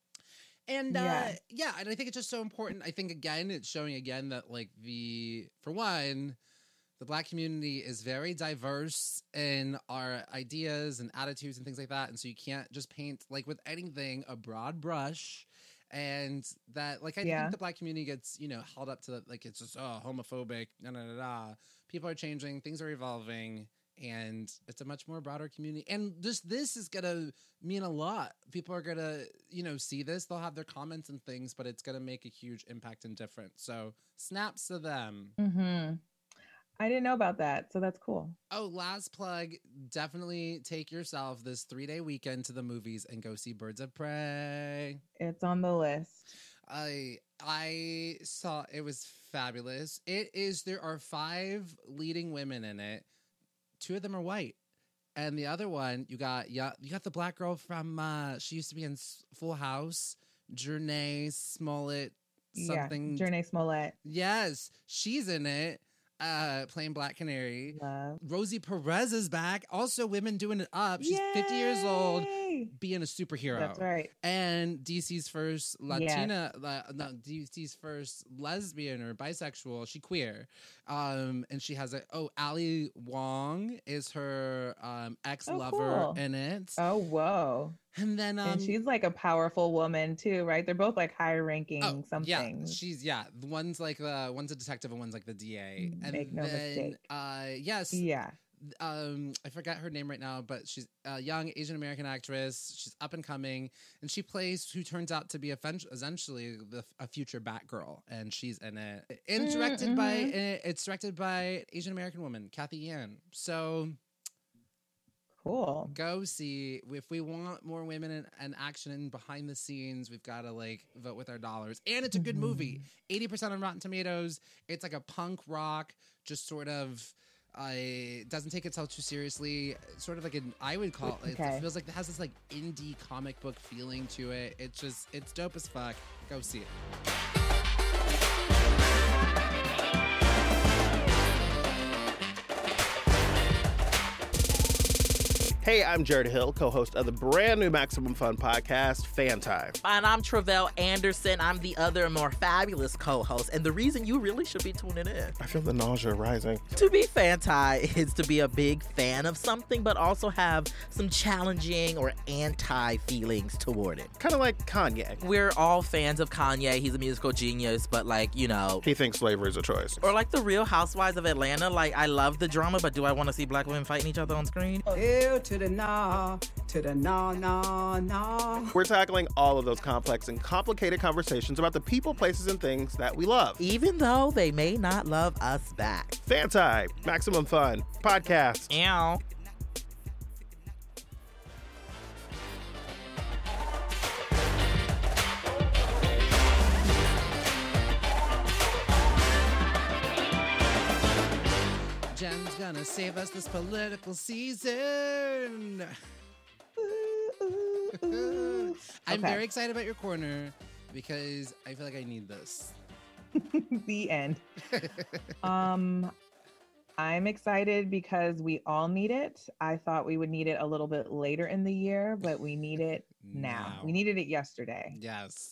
And yeah. uh, yeah, and I think it's just so important. I think, again, it's showing again that, like, the, for one, the black community is very diverse in our ideas and attitudes and things like that. And so you can't just paint, like with anything, a broad brush. And that, like, I yeah. think the black community gets, you know, held up to, the, like, it's just, oh, homophobic, da da da da. People are changing, things are evolving, and it's a much more broader community. And just this is going to mean a lot. People are going to, you know, see this. They'll have their comments and things, but it's going to make a huge impact and difference. So snaps to them. Mm-hmm. I didn't know about that, so that's cool. Oh, last plug, definitely take yourself this three-day weekend to the movies and go see Birds of Prey. It's on the list. I I saw it was fabulous. It is there are five leading women in it. Two of them are white. And the other one, you got yeah, you got the black girl from uh she used to be in Full House, Jernee Smollett something. Yeah, Jernee Smollett. Yes, she's in it. Uh, playing Black Canary. Love. Rosie Perez is back. Also, women doing it up. She's Yay! fifty years old, being a superhero. That's right. And D C's first Latina, yes. uh, no, D C's first lesbian or bisexual. She queer, um, and she has a oh Ali Wong is her um ex lover oh, cool. in it. Oh whoa. And then, um, and she's like a powerful woman too, right? They're both like high ranking oh, something. Yeah, she's yeah. One's like the one's a detective and one's like the D A. And Make no then, mistake. Uh, yes. Yeah. Um, I forget her name right now, but she's a young Asian American actress. She's up and coming, and she plays who turns out to be essentially the, a future Batgirl, and she's in it. And directed mm-hmm. by it's directed by Asian American woman Kathy Yan. So. Cool. Go see. If we want more women in, in action and behind the scenes, we've got to like vote with our dollars. And it's a good mm-hmm. movie. eighty percent on Rotten Tomatoes. It's like a punk rock, just sort of uh, doesn't take itself too seriously. Sort of like an, I would call it, okay. it feels like it has this like indie comic book feeling to it. It's just, it's dope as fuck. Go see it. Hey, I'm Jared Hill, co-host of the brand new Maximum Fun podcast, Fan Time. And I'm Travell Anderson. I'm the other more fabulous co-host, and the reason you really should be tuning in. I feel the nausea rising. To be Fan-Tie is to be a big fan of something, but also have some challenging or anti-feelings toward it. Kind of like Kanye. We're all fans of Kanye. He's a musical genius, but like, you know. He thinks slavery is a choice. Or like the Real Housewives of Atlanta. Like, I love the drama, but do I want to see black women fighting each other on screen? Ew, to the nah, to the nah, nah, nah. We're tackling all of those complex and complicated conversations about the people, places, and things that we love. Even though they may not love us back. Fan Time, Maximum Fun, podcast. Ow. Jen's gonna save us this political season. Ooh, ooh, ooh. I'm okay. very excited about your corner because I feel like I need this. The end. um, I'm excited because we all need it. I thought we would need it a little bit later in the year, but we need it now. Now. We needed it yesterday. Yes.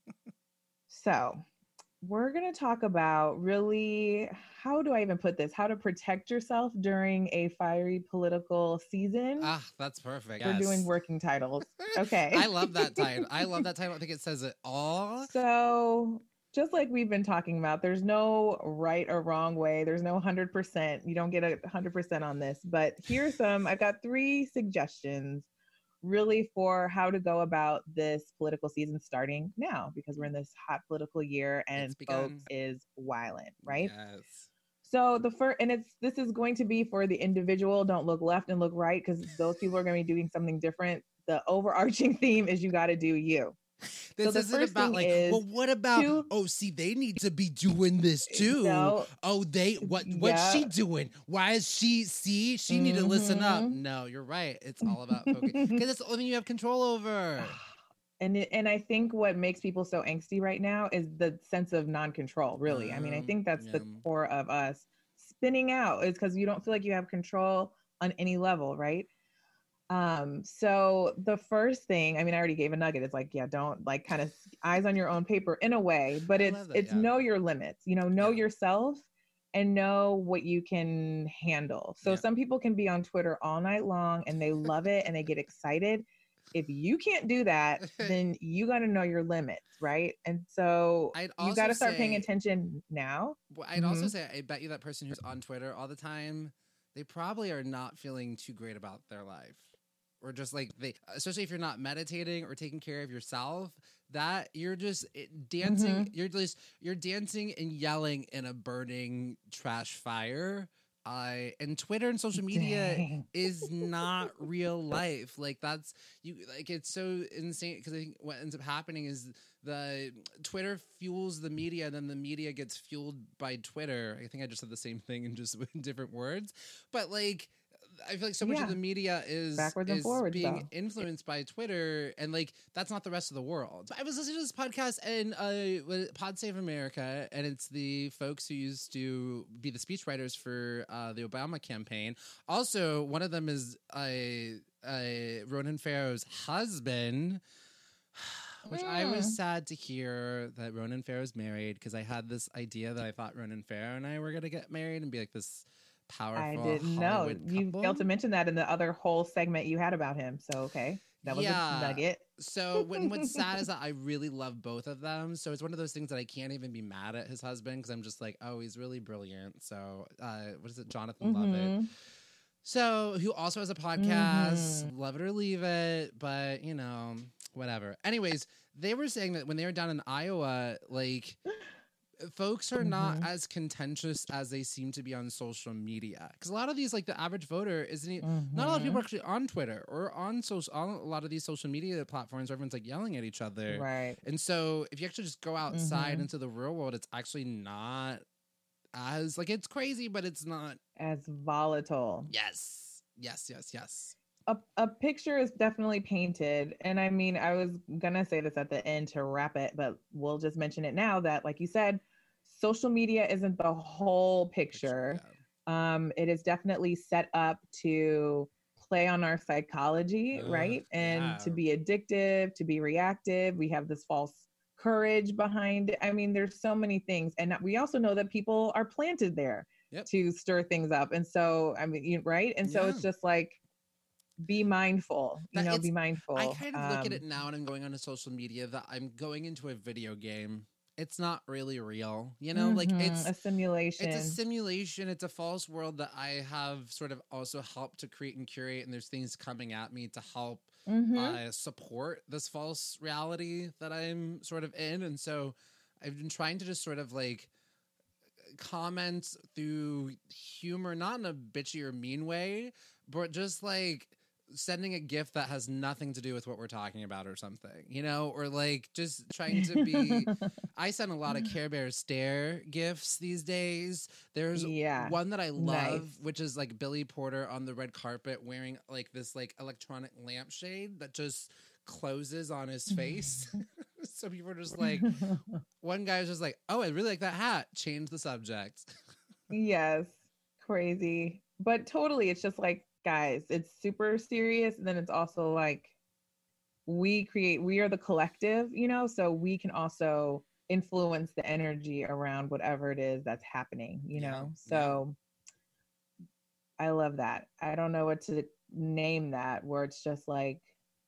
So we're going to talk about really, how do I even put this? How to protect yourself during a fiery political season. Ah, that's perfect. We're Yes. doing working titles. Okay. I love that title. I love that title. I think it says it all. So just like we've been talking about, there's no right or wrong way. There's no one hundred percent. You don't get a one hundred percent on this. But here's some, I've got three suggestions really for how to go about this political season starting now, because we're in this hot political year and It's begun. folks is wilding, right? Yes. So the first, and it's, this is going to be for the individual. Don't look left and look right, because those people are going to be doing something different. The overarching theme is you got to do you. This So the isn't first about thing like, is well, what about, to- oh, see, they need to be doing this too. No. Oh, they, what, what's she Yeah. doing? Why is she, see, she need to listen up. Mhm. No, you're right. It's all about focus. Because it's the only thing you have control over. And it, and I think what makes people so angsty right now is the sense of non-control, really. I mean, I Um, think that's the yeah. core of us spinning out, is because you don't feel like you have control on any level, right? Um, so the first thing, I mean, I already gave a nugget. It's like, yeah, don't like kind of eyes on your own paper in a way, but I it's love that, it's yeah. know your limits, you know, know Yeah. yourself and know what you can handle. So Yeah. some people can be on Twitter all night long and they love it and they get excited. If you can't do that, then you got to know your limits, right? And so I'd you also got to start paying say- attention now. Well, I'd also Mhm. say, I bet you that person who's on Twitter all the time, they probably are not feeling too great about their life. Or just like they, especially if you're not meditating or taking care of yourself, that you're just it- dancing, Mhm. you're just, you're dancing and yelling in a burning trash fire. Uh, and Twitter and social media Dang. is not real life. Like that's you. Like it's so insane because I think what ends up happening is the Twitter fuels the media, and then the media gets fueled by Twitter. I think I just said the same thing in just in different words, but like. I feel like so much Yeah. of the media is, Backwards and is forwards, being though. influenced by Twitter, and like that's not the rest of the world. I was listening to this podcast and uh, with Pod Save America, and it's the folks who used to be the speechwriters for uh, the Obama campaign. Also, one of them is uh, uh, Ronan Farrow's husband. Which I was Mm. sad to hear that Ronan Farrow's married, because I had this idea that I thought Ronan Farrow and I were going to get married and be like this powerful I didn't know. Hollywood You couple. failed to mention that in the other whole segment you had about him. So, okay. That was Yeah. a nugget. So when what's sad is that I really love both of them. So it's one of those things that I can't even be mad at his husband, because I'm just like, oh, he's really brilliant. So uh, what is it, Jonathan Lovett? Mhm. So who also has a podcast, Love It or Leave It, but you know, whatever. Anyways, they were saying that when they were down in Iowa, like folks are not Mhm. as contentious as they seem to be on social media. Because a lot of these, like the average voter, isn't e- not a lot of people are actually on Twitter or on social on a lot of these social media platforms where everyone's like yelling at each other. Right. And so if you actually just go outside Mhm. into the real world, it's actually not as like it's crazy, but it's not. As volatile. Yes. Yes, yes, yes. A, a picture is definitely painted. And I mean, I was going to say this at the end to wrap it, but we'll just mention it now that, like you said, social media isn't the whole picture. Yeah. Um, it is definitely set up to play on our psychology, Ugh, right? And yeah. to be addictive, to be reactive. We have this false courage behind it. I mean, there's so many things. And we also know that people are planted there Yep. to stir things up. And so, I mean, you, right? And so Yeah. it's just like, be mindful, you That know, it's- be mindful. I kind of look at Um, it now and I'm going onto social media that I'm going into a video game. It's not really real, you know, like mhm, it's a simulation. it's a simulation. It's a false world that I have sort of also helped to create and curate. And there's things coming at me to help Mhm. uh, support this false reality that I'm sort of in. And so I've been trying to just sort of like comment through humor, not in a bitchy or mean way, but just like sending a gift that has nothing to do with what we're talking about or something, you know, or like just trying to be. I send a lot of Care Bear stare gifts these days. There's Yeah, one that I love, nice. which is like Billy Porter on the red carpet wearing like this like electronic lampshade that just closes on his face. So people are just like, one guy was just like, oh, I really like that hat. Change the subject. Yes. crazy. But totally, it's just like, guys, it's super serious. And then it's also like, we create, we are the collective, you know, so we can also influence the energy around whatever it is that's happening, you Yeah, know? So I love that. I don't know what to name that, where it's just like,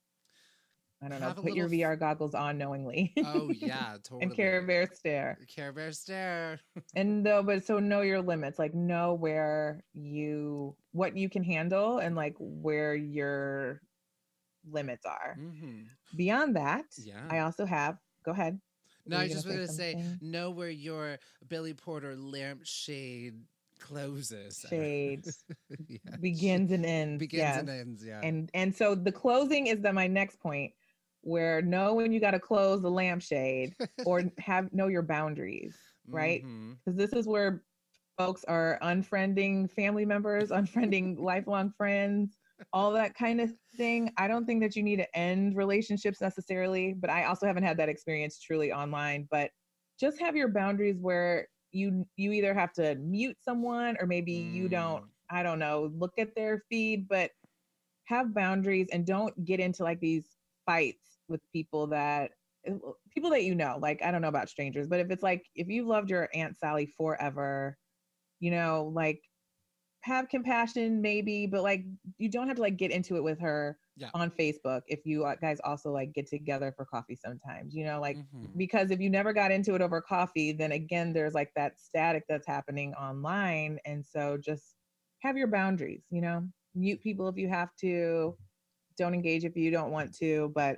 I don't know, Have a put your little V R f- goggles on knowingly. Oh yeah, totally. And Care Bear stare. Care Bear stare. And though, but so know your limits, like know where you, what you can handle and like where your limits are. Mm-hmm. Beyond that, Yeah. I also have, go ahead. No, Were I you just gonna was say gonna say, something? know where your Billy Porter lampshade closes. Shades Yeah. begins and ends. Begins yes. and ends, yeah. And and so the closing is the my next point, where know when you got to close the lampshade or have know your boundaries, right? Mhm. Because this is where folks are unfriending family members, unfriending lifelong friends, all that kind of thing. I don't think that you need to end relationships necessarily, but I also haven't had that experience truly online. But just have your boundaries where you you either have to mute someone or maybe you don't, Mm. I don't know, look at their feed, but have boundaries and don't get into like these fights with people that people that you know. Like, I don't know about strangers, but if it's like if you loved your Aunt Sally forever, you know, like have compassion maybe, but like you don't have to like get into it with her Yeah. on Facebook if you uh, guys also like get together for coffee sometimes, you know, like Mhm. because if you never got into it over coffee, then again there's like that static that's happening online. And so just have your boundaries, you know, mute people if you have to, don't engage if you don't want to, but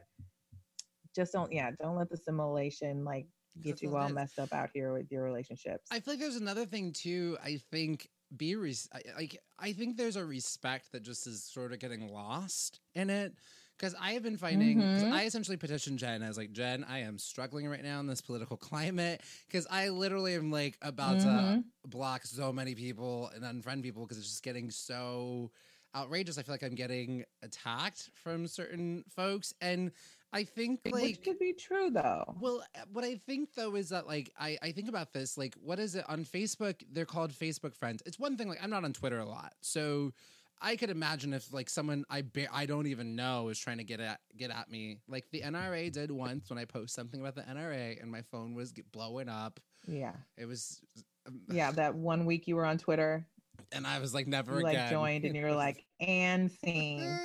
just don't, yeah, don't let the simulation like get That's you what it all is. messed up out here with your relationships. I feel like there's another thing too. I think be res- I, like I think there's a respect that just is sort of getting lost in it. Because I have been finding, 'cause Mhm. I essentially petitioned Jen. I was like, Jen, I am struggling right now in this political climate because I literally am like about to Mhm. block so many people and unfriend people because it's just getting so outrageous. I feel like I'm getting attacked from certain folks, and I think like Which could be true though. well, uh, what I think though is that like I, I think about this like what is it on Facebook? They're called Facebook friends. It's one thing like I'm not on Twitter a lot, so I could imagine if like someone I ba- I don't even know is trying to get at get at me. Like the N R A did once when I post something about the N R A and my phone was get- blowing up. Yeah. It was um, Yeah, that one week you were on Twitter, and I was like never you like again. joined and you're like, and scene.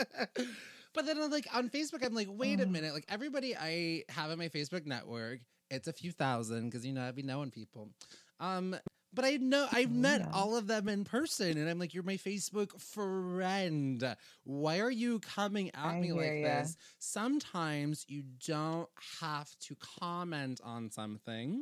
But then I'm like on Facebook, I'm like, wait a Oh. minute. Like everybody I have in my Facebook network, it's a few thousand because you know I'd be knowing people. Um, but I know I've Oh, met yeah. all of them in person, and I'm like, you're my Facebook friend. Why are you coming at I me hear like ya. this? Sometimes you don't have to comment on something.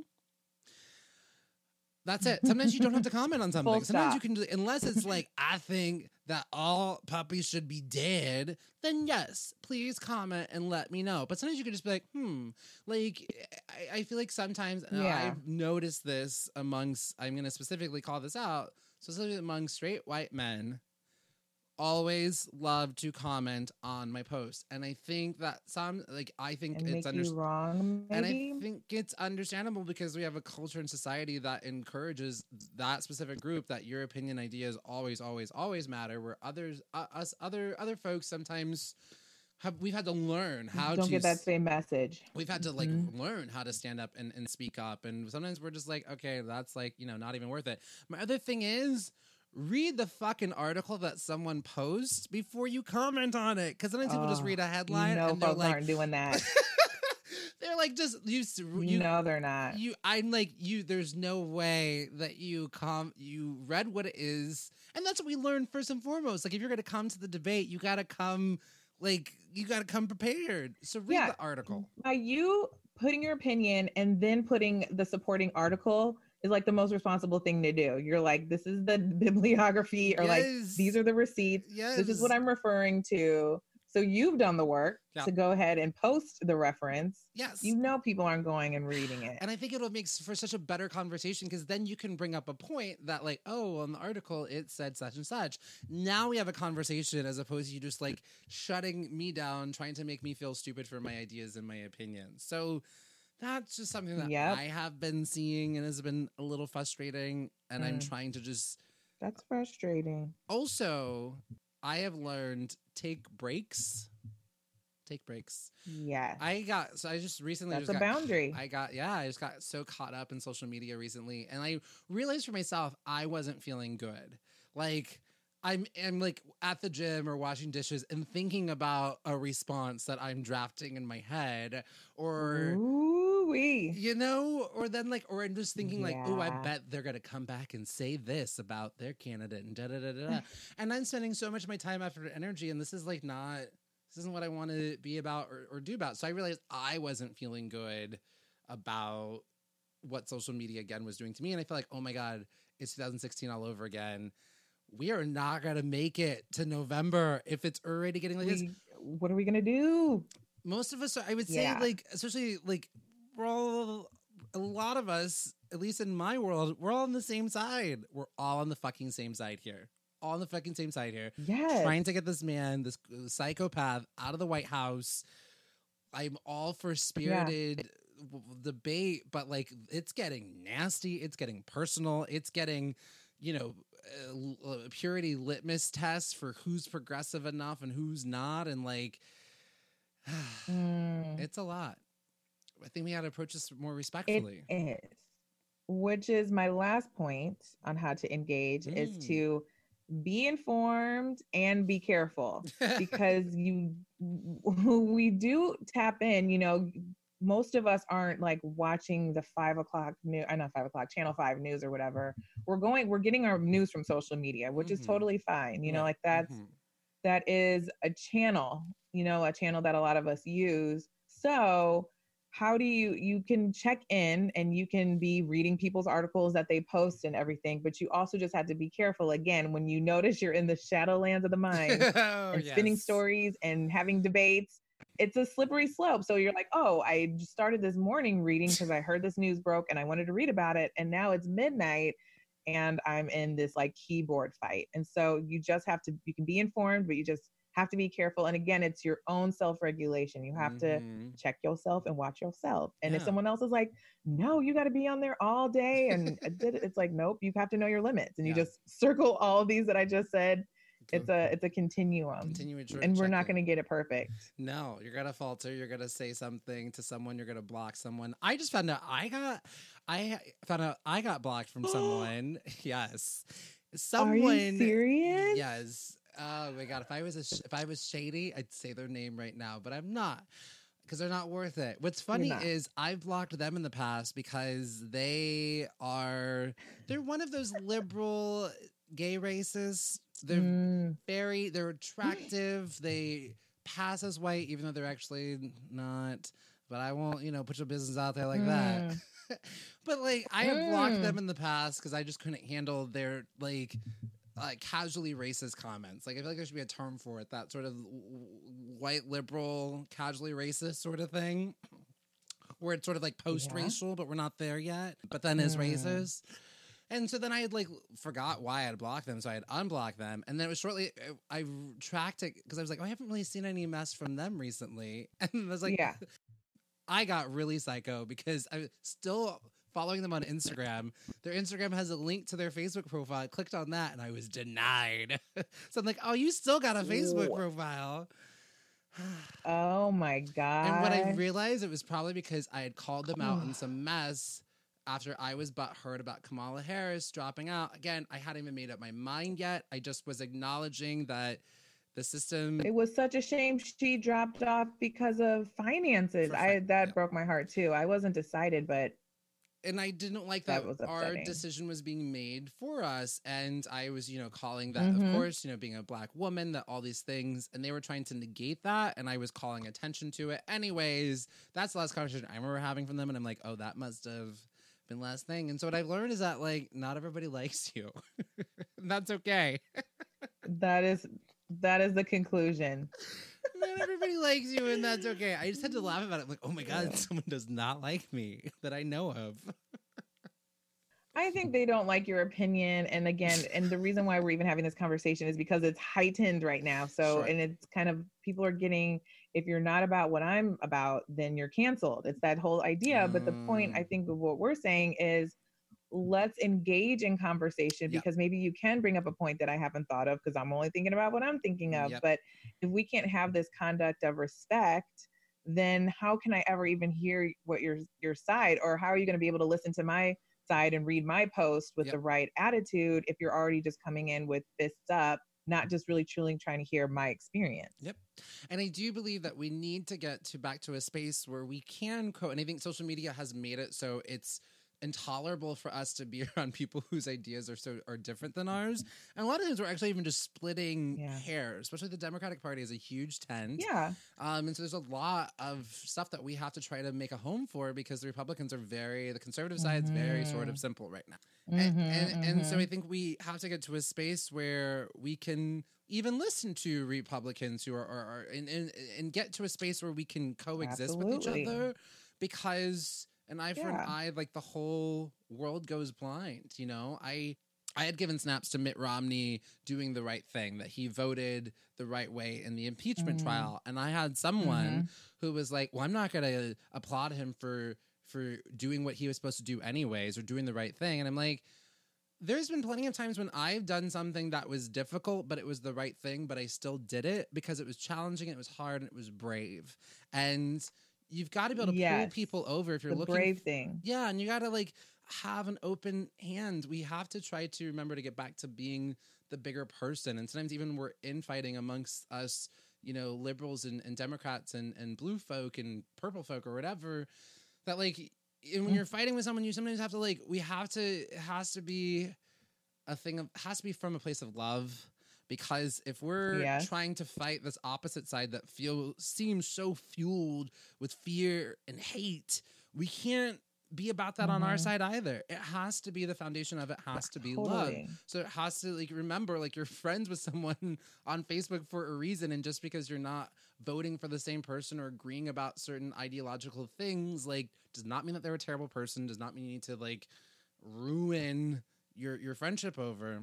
That's it. Sometimes you don't have to comment on something. Full Sometimes you stop. can, do, unless it's like, I think that all puppies should be dead, then yes, please comment and let me know. But sometimes you can just be like, hmm, like, I, I feel like sometimes, and Yeah. I've noticed this amongst, I'm going to specifically call this out, specifically among straight white men, always love to comment on my posts. And I think that some, like, I think And it's make under- you wrong, and maybe? I think it's understandable because we have a culture and society that encourages that specific group that your opinion, ideas always, always, always matter. Where others, uh, us, other, other folks sometimes have we've had to learn how Don't to get that s- same message. We've had to like Mhm. learn how to stand up and, and speak up, and sometimes we're just like, okay, that's like you know not even worth it. My other thing is. Read the fucking article that someone posts before you comment on it. Because sometimes people just Oh, read a headline You know and they're folks like, aren't doing that. they're like, just you, s- You, you know they're not. you I'm like you there's no way that you come you read what it is, and that's what we learned first and foremost. Like if you're gonna come to the debate, you gotta come like you gotta come prepared. So read Yeah. the article. By you putting your opinion and then putting the supporting article is like the most responsible thing to do. You're like, this is the bibliography, or like, Yes. these are the receipts. Yes. This is what I'm referring to. So you've done the work Yeah. to go ahead and post the reference. Yes. You know people aren't going and reading it. And I think it'll make s- for such a better conversation because then you can bring up a point that, like, oh, on the article it said such and such. Now we have a conversation as opposed to you just like shutting me down, trying to make me feel stupid for my ideas and my opinions. So that's just something that Yep. I have been seeing and has been a little frustrating. And I'm Mm. trying to just That's frustrating. Also, I have learned take breaks. Take breaks. Yes. I got so I just recently That's just a got, boundary. I got yeah, I just got so caught up in social media recently, and I realized for myself I wasn't feeling good. Like I'm I'm like at the gym or washing dishes and thinking about a response that I'm drafting in my head, or Ooh-wee. you know, or then like, or I'm just thinking like, oh, I Yeah. bet they're gonna come back and say this about their candidate and da da da da. da. And I'm spending so much of my time, effort, and energy, and this is like not. This isn't what I want to be about or, or do about. So I realized I wasn't feeling good about what social media again was doing to me. And I feel like, oh my God, it's two thousand sixteen all over again. We are not going to make it to November if it's already getting like We, this. what are we gonna do? Most of us, are, I would say, Yeah. like, especially like, we're all, a lot of us, at least in my world, we're all on the same side. We're all on the fucking same side here. All on the fucking same side here. Yes. Trying to get this man, this psychopath, out of the White House. I'm all for spirited w- debate, but like it's getting nasty. It's getting personal. It's getting, you know, uh, uh, purity litmus tests for who's progressive enough and who's not. And like, Mm. it's a lot. I think we got to approach this more It respectfully. is. Which is my last point on how to engage is Mm. to be informed and be careful because you we do tap in, you know, most of us aren't like watching the five o'clock news, uh, not five o'clock, channel five news or whatever. We're going, we're getting our news from social media, which is Mhm. totally fine. You know, Right. like that's, Mhm. that is a channel, you know, a channel that a lot of us use. So how do you, you can check in and you can be reading people's articles that they post and everything, but you also just have to be careful again when you notice you're in the shadowlands of the mind Oh, and spinning yes. stories and having debates. It's a slippery slope. So you're like, oh, I just started this morning reading because I heard this news broke and I wanted to read about it. And now it's midnight and I'm in this like keyboard fight. And so you just have to, you can be informed, but you just have to be careful. And again, it's your own self-regulation. You have to Mhm. check yourself and watch yourself. And if Yeah. someone else is like, no, you got to be on there all day, and I did it, it's like, nope, you have to know your limits. And you Yeah. just circle all of these that I just said. It's a it's a continuum. Continuing to And we're check not in. going to get it perfect. No, you're gonna falter. You're gonna say something to someone. You're gonna block someone. I just found out I got, I found out I got blocked from someone. Yes, someone. Are you serious? Yes. Oh my God. If I was a sh- if I was shady, I'd say their name right now, but I'm not because they're not worth it. What's funny not. is I've blocked them in the past because they are they're one of those liberal gay racists. They're Mm. very they're attractive. They pass as white, even though they're actually not. But I won't, you know, put your business out there like that. But like, I have blocked Mm. them in the past because I just couldn't handle their like, like casually racist comments. Like, I feel like there should be a term for it. That sort of w- w- white liberal, casually racist sort of thing, where it's sort of like post-racial, but we're not there yet. But then is Mm. racist. And so then I had like forgot why I had blocked them, so I had unblocked them, and then it was shortly I, I tracked it because I was like, oh, I haven't really seen any mess from them recently, and I was like, Yeah. I got really psycho because I'm still following them on Instagram. Their Instagram has a link to their Facebook profile. I clicked on that, and I was denied. So I'm like, oh, you still got a Facebook Wha- profile. Oh my God. And what I realized, it was probably because I had called them out in some mess after I was butthurt about Kamala Harris dropping out. Again, I hadn't even made up my mind yet. I just was acknowledging that the system. It was such a shame she dropped off because of finances. For I fin- that yeah. broke my heart too. I wasn't decided, but And I didn't like That that, was our upsetting. decision was being made for us. And I was, you know, calling that, Mhm. of course, you know, being a black woman, that all these things. And they were trying to negate that. And I was calling attention to it. Anyways, that's the last conversation I remember having from them. And I'm like, oh, that must have been last thing. And so what I've learned is that, like, not everybody likes you. And that's okay. that is that is the conclusion. Not everybody likes you, and that's okay. I just had to laugh about it. I'm like, oh my God, Yeah. someone does not like me that I know of. I think they don't like your opinion. And again, and the reason why we're even having this conversation is because it's heightened right now. So, Sure. and it's kind of, people are getting, if you're not about what I'm about, then you're canceled. It's that whole idea. But the point, I Mm. think, of what we're saying is, let's engage in conversation Yep. because maybe you can bring up a point that I haven't thought of because I'm only thinking about what I'm thinking of. Yep. But if we can't have this conduct of respect, then how can I ever even hear what your your side, or how are you going to be able to listen to my side and read my post with Yep. the right attitude if you're already just coming in with fists up, not just really truly trying to hear my experience? Yep. And I do believe that we need to get to back to a space where we can quote, and I think social media has made it so it's intolerable for us to be around people whose ideas are so are different than ours. And a lot of times we're actually even just splitting Yeah. hairs, especially the Democratic Party is a huge tent. Yeah. Um, and so there's a lot of stuff that we have to try to make a home for because the Republicans are very, the conservative side's very sort of simple right now. And, Mhm, and, and so mhm. I think we have to get to a space where we can even listen to Republicans who are, are, are and, and, and get to a space where we can coexist with each Absolutely. other, because an eye for an Yeah. eye, like the whole world goes blind. You know, I I had given snaps to Mitt Romney doing the right thing, that he voted the right way in the impeachment Mm. trial, and I had someone who was like, "Well, I'm not going to applaud him for for doing what he was supposed to do anyways, or doing the right thing," and I'm like, there's been plenty of times when I've done something that was difficult, but it was the right thing, but I still did it because it was challenging, it was hard, and it was brave. And you've got to be able to pull Yes. people over if you're The looking. brave thing. Yeah, and you got to like have an open hand. We have to try to remember to get back to being the bigger person. And sometimes even we're infighting amongst us, you know, liberals and, and Democrats and, and blue folk and purple folk or whatever, that like, and when you're fighting with someone, you sometimes have to like, we have to, it has to be a thing of, has to be from a place of love. Because if we're Yes. trying to fight this opposite side that feel seems so fueled with fear and hate, we can't be about that on our Mhm. side either. It has to be, the foundation of it has to be love. Totally. So it has to, like, remember, like, you're friends with someone on Facebook for a reason, and just because you're not voting for the same person or agreeing about certain ideological things, like, does not mean that they're a terrible person, does not mean you need to like ruin your your friendship over.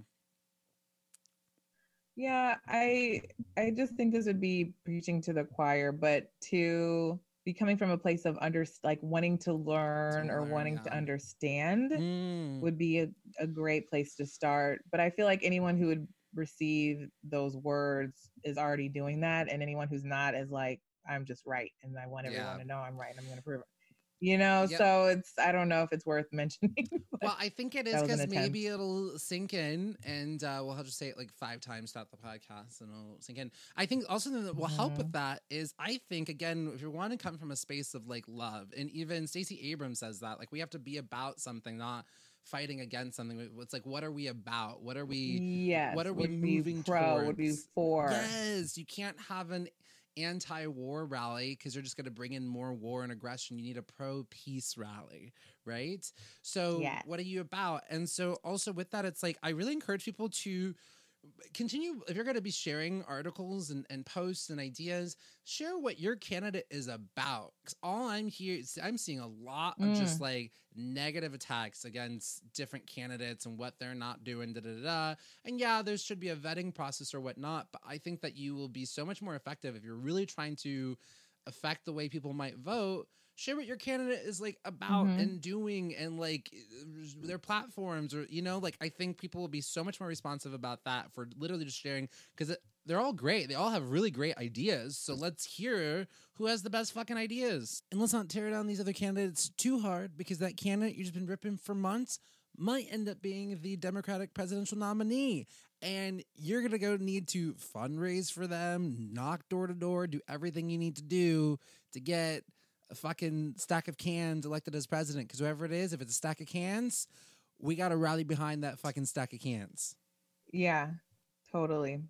Yeah, I I just think this would be preaching to the choir, but to be coming from a place of under like wanting to learn or learn, wanting yeah. to understand Mm. would be a, a great place to start. But I feel like anyone who would receive those words is already doing that, and anyone who's not is like, I'm just right, and I want everyone Yeah. to know I'm right, and I'm going to prove it. You know, Yep. so it's I don't know if it's worth mentioning. but Well, I think it is that was an because attempt. maybe it'll sink in, and uh, we'll have to say it like five times throughout the podcast, and it'll sink in. I think also that will help with that is, I think, again, if you want to come from a space of like love, and even Stacey Abrams says that, like, we have to be about something, not fighting against something. It's like, what are we about? What are we? yes, what are we would be moving pro, would be towards? for. Yes, you can't have an anti-war rally because you're just going to bring in more war and aggression. You need a pro-peace rally, right? So Yes. what are you about? And so also with that, it's like, I really encourage people to continue, if you're going to be sharing articles and, and posts and ideas, share what your candidate is about. Because all I'm here, I'm seeing a lot of just like negative attacks against different candidates and what they're not doing, da da da da. And yeah, there should be a vetting process or whatnot, but I think that you will be so much more effective if you're really trying to affect the way people might vote. Share what your candidate is like about Mhm. and doing, and like their platforms, or, you know, like, I think people will be so much more responsive about that for literally just sharing, because they're all great. They all have really great ideas. So let's hear who has the best fucking ideas. And let's not tear down these other candidates too hard, because that candidate you've just been ripping for months might end up being the Democratic presidential nominee. And you're going to go need to fundraise for them, knock door to door, do everything you need to do to get a fucking stack of cans elected as president. Because whoever it is, if it's a stack of cans, we got to rally behind that fucking stack of cans. Yeah, totally.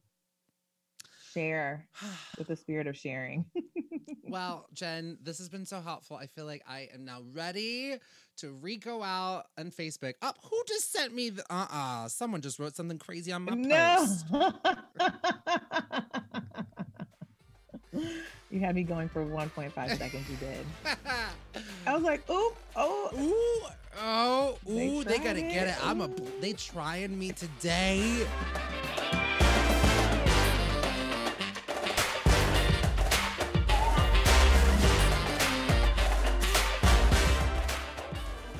Share with the spirit of sharing. Well, Jen, this has been so helpful. I feel like I am now ready to re-go out on Facebook. Up, oh, who just sent me the, uh-uh, someone just wrote something crazy on my No. post. You had me going for one point five seconds. You did. I was like, oop, oh. Ooh, oh, They ooh, they, tried gotta get it. it. I'm a, they trying me today.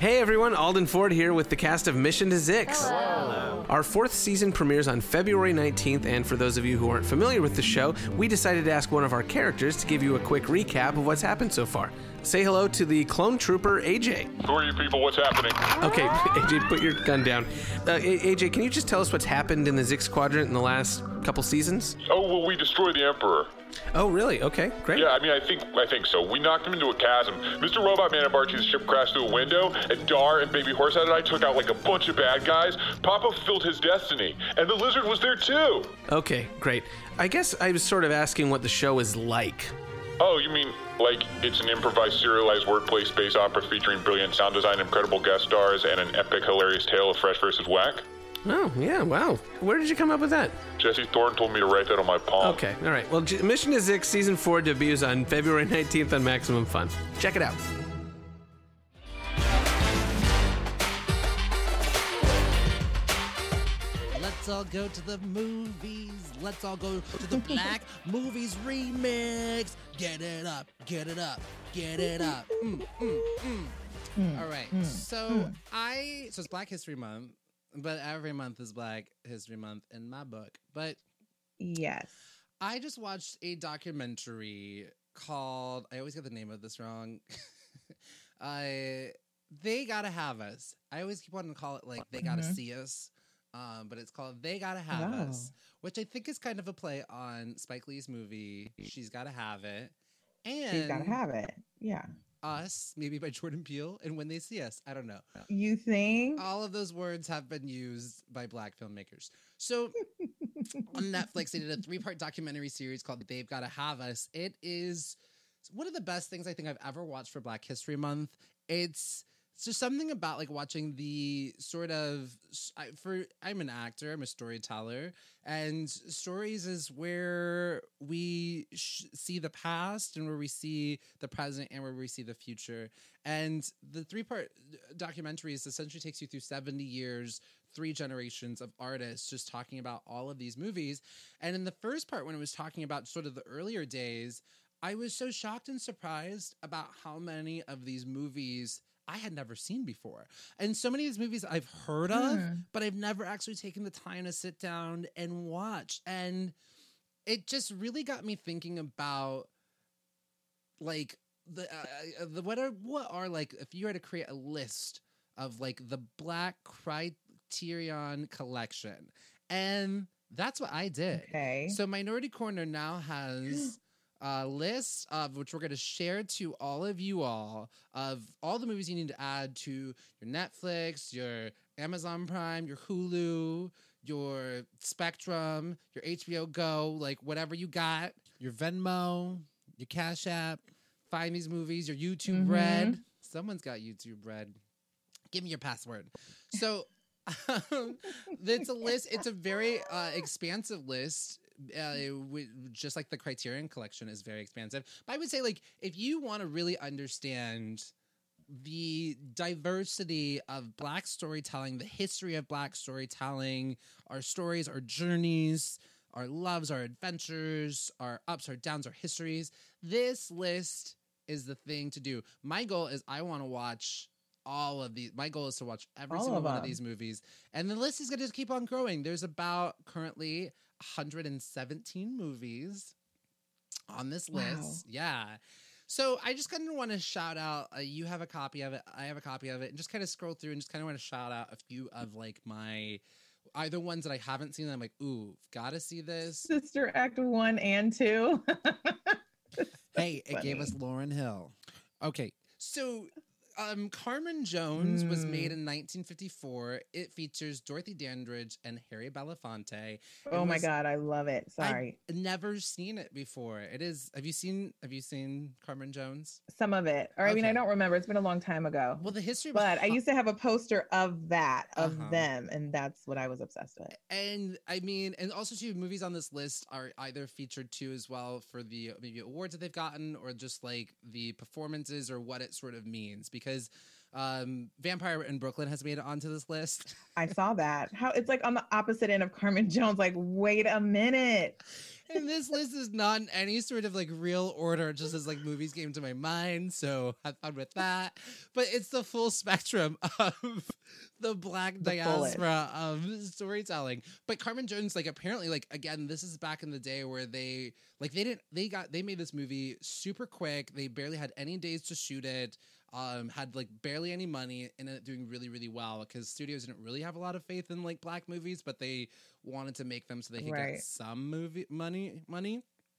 Hey everyone, Alden Ford here with the cast of Mission to Zix. Hello. Our fourth season premieres on February nineteenth, and for those of you who aren't familiar with the show, we decided to ask one of our characters to give you a quick recap of what's happened so far. Say hello to the clone trooper, A J. Who are you people? What's happening? Okay, A J, put your gun down. Uh, A J, can you just tell us what's happened in the Zix Quadrant in the last couple seasons? Oh, well, we destroyed the Emperor. Oh, really? Okay, great. Yeah, I mean, I think I think so. We knocked him into a chasm. Mister Robot Man and Barchi's ship crashed through a window, and Dar and Baby Horsehead and I took out like a bunch of bad guys. Papa fulfilled his destiny, and the lizard was there too. Okay, great. I guess I was sort of asking what the show is like. Oh, you mean like it's an improvised serialized wordplay space opera featuring brilliant sound design, incredible guest stars, and an epic, hilarious tale of fresh versus whack? Oh, yeah, wow. Where did you come up with that? Jesse Thorne told me to write that on my palm. Okay, all right. Well, J- Mission to Zix Season four debuts on February nineteenth on Maximum Fun. Check it out. Let's all go to the movies. Let's all go to the Black Movies Remix. Get it up, get it up, get it up. Mm, mm, mm. Mm, all right, mm, so mm. I, so it's Black History Month, but every month is Black History Month in my book. But Yes. I just watched a documentary called, I always get the name of this wrong. I They Gotta Have Us. I always keep wanting to call it like They Gotta Mhm. See Us. Um, but it's called They Gotta Have Oh. Us, which I think is kind of a play on Spike Lee's movie She's Gotta Have It. And She's gotta have it. Yeah. Us, maybe by Jordan Peele, and When They See Us. I don't know. You think? All of those words have been used by Black filmmakers. So on Netflix, they did a three-part documentary series called They've Gotta Have Us. It is one of the best things I think I've ever watched for Black History Month. It's it's just something about like watching the sort of I, for I'm an actor, I'm a storyteller, and stories is where we sh- see the past and where we see the present and where we see the future. And the three-part documentary is essentially takes you through seventy years, three generations of artists just talking about all of these movies. And in the first part, when it was talking about sort of the earlier days, I was so shocked and surprised about how many of these movies I had never seen before. And so many of these movies I've heard of, Hmm. but I've never actually taken the time to sit down and watch. And it just really got me thinking about like the, uh, the what are what are like if you were to create a list of like the Black Criterion collection. And that's what I did. Okay. So Minority Corner now has a list of which we're going to share to all of you all of all the movies you need to add to your Netflix, your Amazon Prime, your Hulu, your Spectrum, your H B O Go, like whatever you got, your Venmo, your Cash App. Find these movies, your YouTube Mhm. Red. Someone's got YouTube Red. Give me your password. So um, it's a list. It's a very uh, expansive list. Uh, w- just like the Criterion Collection is very expansive. But I would say, like, if you want to really understand the diversity of Black storytelling, the history of Black storytelling, our stories, our journeys, our loves, our adventures, our ups, our downs, our histories, this list is the thing to do. My goal is I want to watch all of these. My goal is to watch every All single of one of them. these movies. And the list is going to just keep on growing. There's about currently one hundred seventeen movies on this Wow. list. Yeah. So I just kind of want to shout out, uh, you have a copy of it, I have a copy of it, and just kind of scroll through and just kind of want to shout out a few of like my, either ones that I haven't seen that I'm like, ooh, gotta see this. Sister Act one and two. Hey, it gave funny. us Lauryn Hill. Okay, so um, Carmen Jones was Mm. made in nineteen fifty-four. It features Dorothy Dandridge and Harry Belafonte. It Oh my was- God, I love it. Sorry. I've never seen it before. It is. Have you seen? Have you seen Carmen Jones? Some of it. Or I mean, I Okay. don't remember. It's been a long time ago. Well, the history. was But I hu- used to have a poster of that, of Uh-huh. them, and that's what I was obsessed with. And I mean, and also too, movies on this list are either featured too as well for the maybe awards that they've gotten, or just like the performances or what it sort of means. Because um, Vampire in Brooklyn has made it onto this list. I saw that. How it's like on the opposite end of Carmen Jones. Like, wait a minute. And this list is not in any sort of like real order. It just as like movies came to my mind. So have fun with that. But it's the full spectrum of the Black The diaspora of storytelling. But Carmen Jones, like apparently, like again, this is back in the day where they like they didn't they got they made this movie super quick. They barely had any days to shoot it. Um, had like barely any money and ended up doing really, really well because studios didn't really have a lot of faith in like Black movies, but they wanted to make them so they could Right. get some movie money money.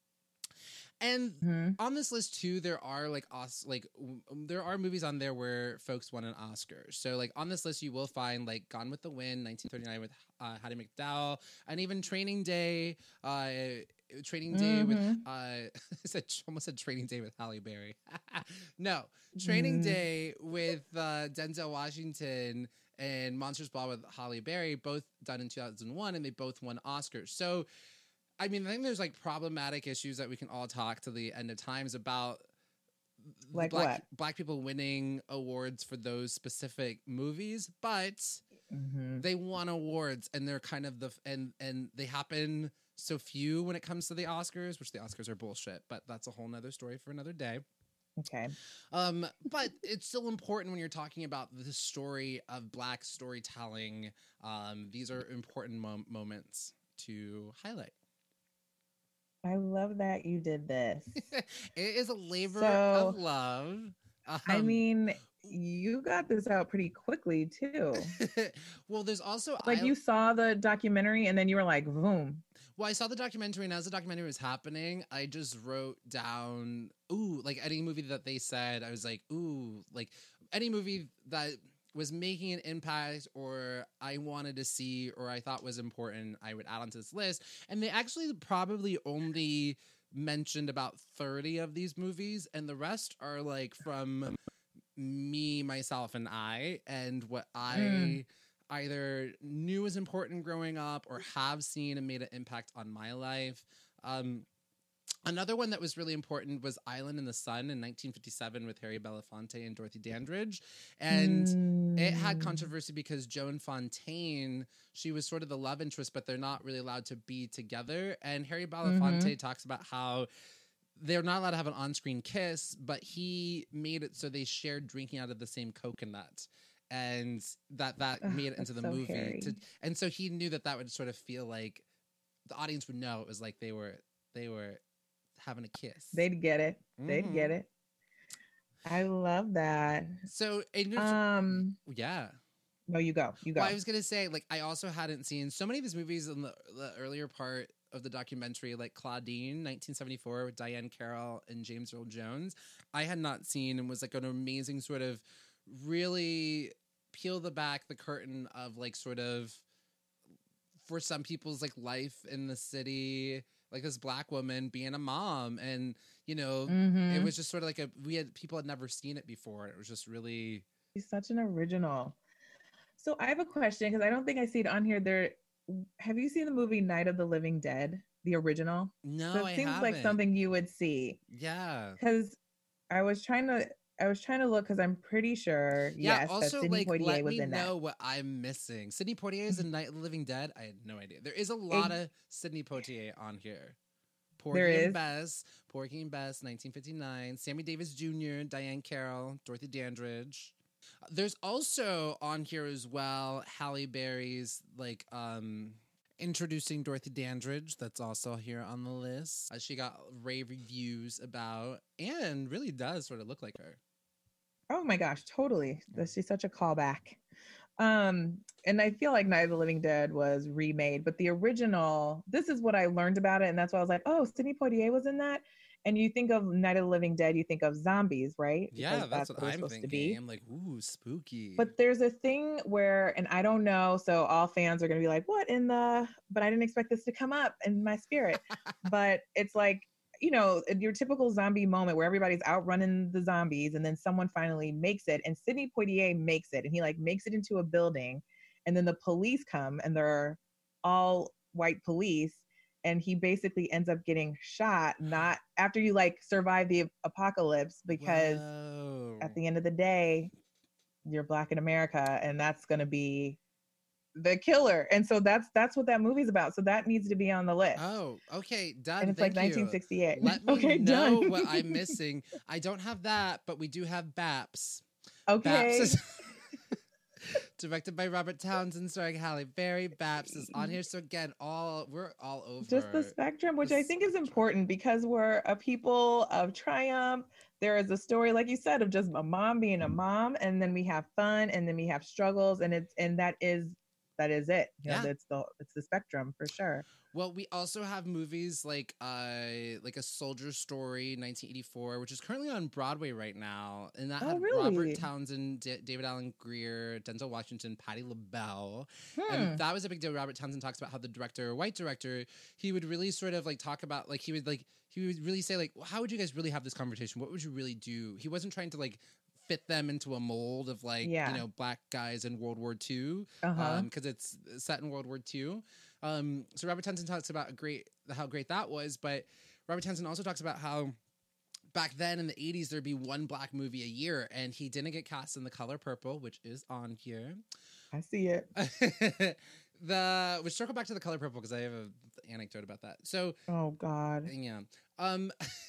And Mm-hmm. on this list too, there are like os- like w- there are movies on there where folks won an Oscar. So like on this list, you will find like Gone with the Wind, nineteen thirty-nine with uh, Hattie McDowell, and even Training Day, uh, Training Day with Mhm. uh, I said almost said Training Day with Halle Berry. No, Training Mhm. Day with uh, Denzel Washington and Monsters Ball with Halle Berry, both done in two thousand one, and they both won Oscars. So. I mean, I think there's like problematic issues that we can all talk to the end of times about Like black, what? black people winning awards for those specific movies, but Mm-hmm. they won awards and they're kind of the and and they happen so few when it comes to the Oscars, which the Oscars are bullshit, but that's a whole nother story for another day. Okay. Um, but it's still important when you're talking about the story of Black storytelling. Um, these are important mom- moments to highlight. I love that you did this. It is a labor So, of love. I Um, mean, you got this out pretty quickly too. well, there's also Like I, you saw the documentary and then you were like, boom. well, I saw the documentary, and as the documentary was happening, I just wrote down, ooh, like any movie that they said, I was like, ooh, like any movie that was making an impact or I wanted to see or I thought was important, I would add onto this list. And they actually probably only mentioned about thirty of these movies, and the rest are like from me, myself, and I, and what I Mm. either knew was important growing up or have seen and made an impact on my life. Um, Another one that was really important was Island in the Sun in nineteen fifty-seven with Harry Belafonte and Dorothy Dandridge. And it had Mm. controversy because Joan Fontaine, she was sort of the love interest, but they're not really allowed to be together. And Harry Belafonte talks about how they're not allowed to have an on-screen kiss, but he made it so they shared drinking out of the same coconut. And that that Ugh, made it into that's the so movie. hairy. To, and so he knew that that would sort of feel like the audience would know it was like they were they were having a kiss. They'd get it. They'd Mhm. get it. I love that. So, and you're- Um, yeah. no, you go. You go. Well, I was gonna say, like, I also hadn't seen so many of these movies in the, the earlier part of the documentary, like Claudine, nineteen seventy-four, with Diane Carroll and James Earl Jones. I had not seen and was like an amazing sort of really peel the back the curtain of like sort of for some people's like life in the city, like this Black woman being a mom, and you know, Mhm. it was just sort of like a we had people had never seen it before. It was just really. He's such an original. So I have a question because I don't think I see it on here. There, have you seen the movie Night of the Living Dead, the original? No, So it I seems haven't. like something you would see. Yeah. Because I was trying to, I was trying to look because I'm pretty sure, Yeah. yes, that Also, Sidney like, Poitier let was me in know that. what I'm missing. Sidney Poitier is in Night of the Living Dead. I had no idea. There is a lot of Sidney Poitier on here. Porgy There and is. Bess, Porgy and Bess, nineteen fifty-nine. Sammy Davis Junior, Diane Carroll, Dorothy Dandridge. There's also on here as well Halle Berry's like um introducing Dorothy Dandridge. That's also here on the list. Uh, she got rave reviews about and really does sort of look like her. Oh my gosh, totally. That- She's such a callback. Um, and I feel like Night of the Living Dead was remade, but the original, this is what I learned about it, and that's why I was like, oh, Sidney Poitier was in that. And you think of Night of the Living Dead, you think of zombies, right? Yeah, Because that's, what they're I'm supposed thinking. to be. I'm like, ooh, spooky. But there's a thing where, and I don't know, so all fans are going to be like, what in the, but I didn't expect this to come up in my spirit. But it's like, you know, your typical zombie moment where everybody's outrunning the zombies and then someone finally makes it. And Sidney Poitier makes it, and he like makes it into a building. And then the police come, and they're all white police. And he basically ends up getting shot, not after you like survive the apocalypse, because Whoa. at the end of the day, you're Black in America, and that's going to be the killer. And so that's that's what that movie's about. So that needs to be on the list. Oh, okay, done. And it's Thank like you. nineteen sixty-eight. Let me Okay, know done. what I'm missing. I don't have that, but we do have Baps. Okay. Baps is directed by Robert Townsend, starring Halle Berry. Baps is on here. So again, all we're all over. Just the spectrum, which the I think is spectrum. important because we're a people of triumph. There is a story, like you said, of just a mom being a mom, and then we have fun, and then we have struggles, and it's and that is that is it. You know, Yeah. it's the it's the spectrum for sure. Well, we also have movies like uh like A Soldier Story, nineteen eighty-four, which is currently on Broadway right now, and that Oh, had really? Robert Townsend, D- David Allen Greer, Denzel Washington, Patti LaBelle, Hmm. and that was a big deal. Robert Townsend talks about how the director, white director, he would really sort of like talk about like he would like he would really say like, well, how would you guys really have this conversation? What would you really do? He wasn't trying to like fit them into a mold of like Yeah. you know black guys in World War Two, Uh-huh. because it's set in World War Two. Um, so Robert Townsend talks about a great how great that was, but Robert Townsend also talks about how back then in the eighties there'd be one black movie a year, and he didn't get cast in The Color Purple, which is on here. I see it. the which circle back to The Color Purple because I have an anecdote about that. So Oh God. yeah. Um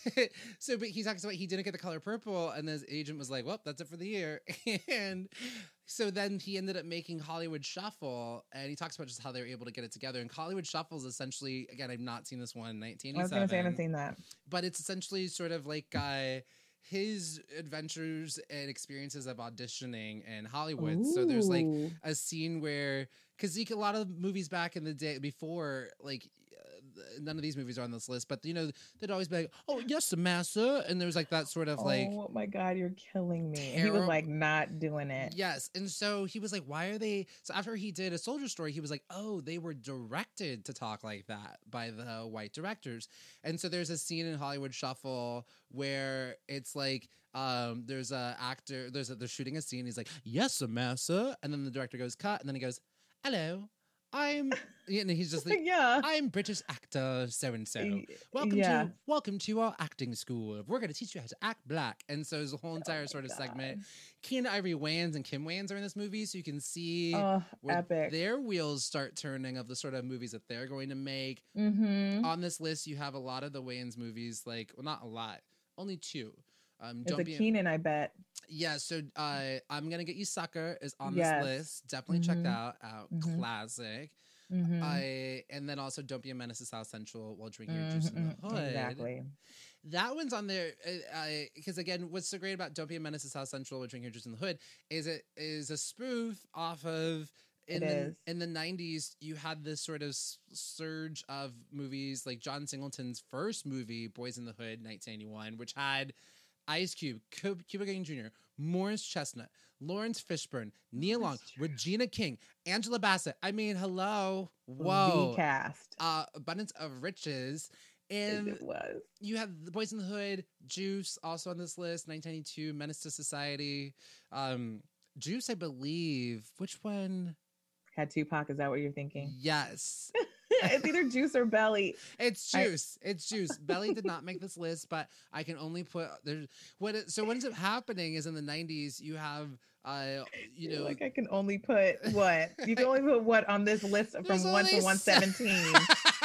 so but he talks about he didn't get The Color Purple, and his agent was like, well, that's it for the year. And so then he ended up making Hollywood Shuffle, and he talks about just how they were able to get it together. And Hollywood Shuffle is essentially, again, I've not seen this one, nineteen I was eighty-seven. gonna say I haven't seen that. But it's essentially sort of like uh his adventures and experiences of auditioning in Hollywood. So there's like Ooh. a scene where, because a lot of movies back in the day before, like uh, none of these movies are on this list, but you know they'd always be like, "Oh yes, massa," and there was like that sort of like, oh my God, you're killing me. And he was terrible- like not doing it. yes, and so he was like, "Why are they?" So after he did A Soldier Story, he was like, "Oh, they were directed to talk like that by the white directors," and so there's a scene in Hollywood Shuffle where it's like. Um, there's a actor. There's a, they're shooting a scene. He's like, "Yes, massa," and then the director goes, "Cut," and then he goes, "Hello, I'm," and he's just like, Yeah. "I'm British actor so and so. Y- Welcome yeah. to welcome to our acting school. We're going to teach you how to act black." And so there's a whole entire Oh my sort of God. segment. Keanu Ivory Wayans and Kim Wayans are in this movie, so you can see Oh, where epic. their wheels start turning of the sort of movies that they're going to make. Mm-hmm. On this list, you have a lot of the Wayans movies, like well, not a lot, only two. Um, There's don't a be Keenan, I bet. yeah. So uh, I'm gonna get you sucker is on Yes. this list. Definitely check Mhm. that out. Mhm. Classic. Mhm. I and then also Don't Be a Menace to South Central while drinking your Mhm, juice in the mhm, hood. Exactly. That one's on there because again, what's so great about Don't Be a Menace to South Central while drinking your juice in the hood is it is a spoof off of. In It the is. in the nineties, you had this sort of s- surge of movies like John Singleton's first movie, Boys in the Hood, nineteen eighty-one, which had Ice Cube, Cub- Cuba Gooding Junior, Morris Chestnut, Lawrence Fishburne, Neil Long, That's true. Regina King, Angela Bassett. I mean, hello, whoa, The cast. uh, abundance of riches. Yes, And it was. you have The Boys in the Hood, Juice, also on this list, nineteen ninety-two, Menace to Society. Um, Juice, I believe. Which one? Had Tupac. Is that what you're thinking? Yes. It's either Juice or Belly. It's I- Juice. It's Juice. Belly did not make this list, but I can only put there's what. It, so what ends up happening is in the nineties you have, uh, you You're know, like I can only put what you can only put what on this list from there's one to only one se- seventeen.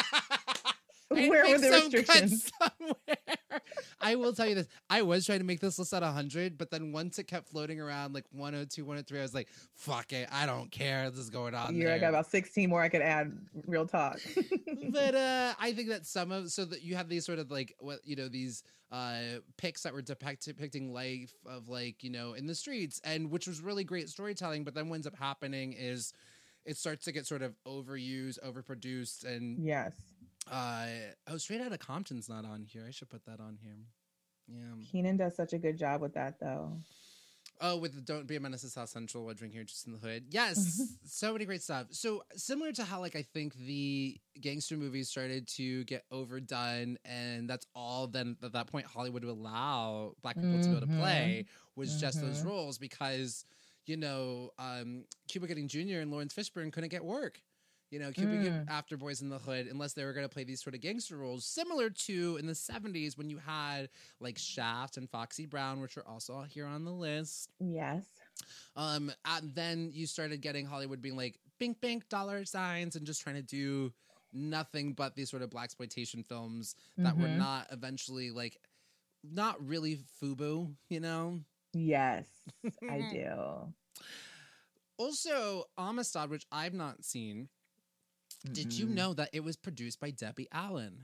I'd Where were make the some cuts restrictions? somewhere. I will tell you this. I was trying to make this list at one hundred, but then once it kept floating around like one oh two, one oh three, I was like, fuck it. I don't care. This is going on. Here I there. got about sixteen more I could add. Real talk. But uh, I think that some of so that you have these sort of like what you know these uh pics that were depict, depicting life of like you know in the streets, and which was really great storytelling. But then what ends up happening is it starts to get sort of overused, overproduced, and Yes. uh oh, Straight Outta Compton's not on here. I should put that on here. Yeah. Keenan does such a good job with that though. Oh, with the Don't Be a Menace to South Central while drinking your juice in the hood. Yes, so many great stuff. So similar to how like I think the gangster movies started to get overdone, and that's all then at that point Hollywood would allow black people to be able to play was just those Mhm. roles because you know um, Cuba Gooding Junior and Lawrence Fishburne couldn't get work. You know, Cuba Gooding Mm. after Boys in the Hood, unless they were going to play these sort of gangster roles, similar to in the seventies when you had like Shaft and Foxy Brown, which are also here on the list. Yes. Um, and then you started getting Hollywood being like, bink bink dollar signs and just trying to do nothing but these sort of blaxploitation films that Mm-hmm. were not eventually like not really FUBU, you know? Yes, I do. Also, Amistad, which I've not seen. Did you Mm-mm. know that it was produced by Debbie Allen?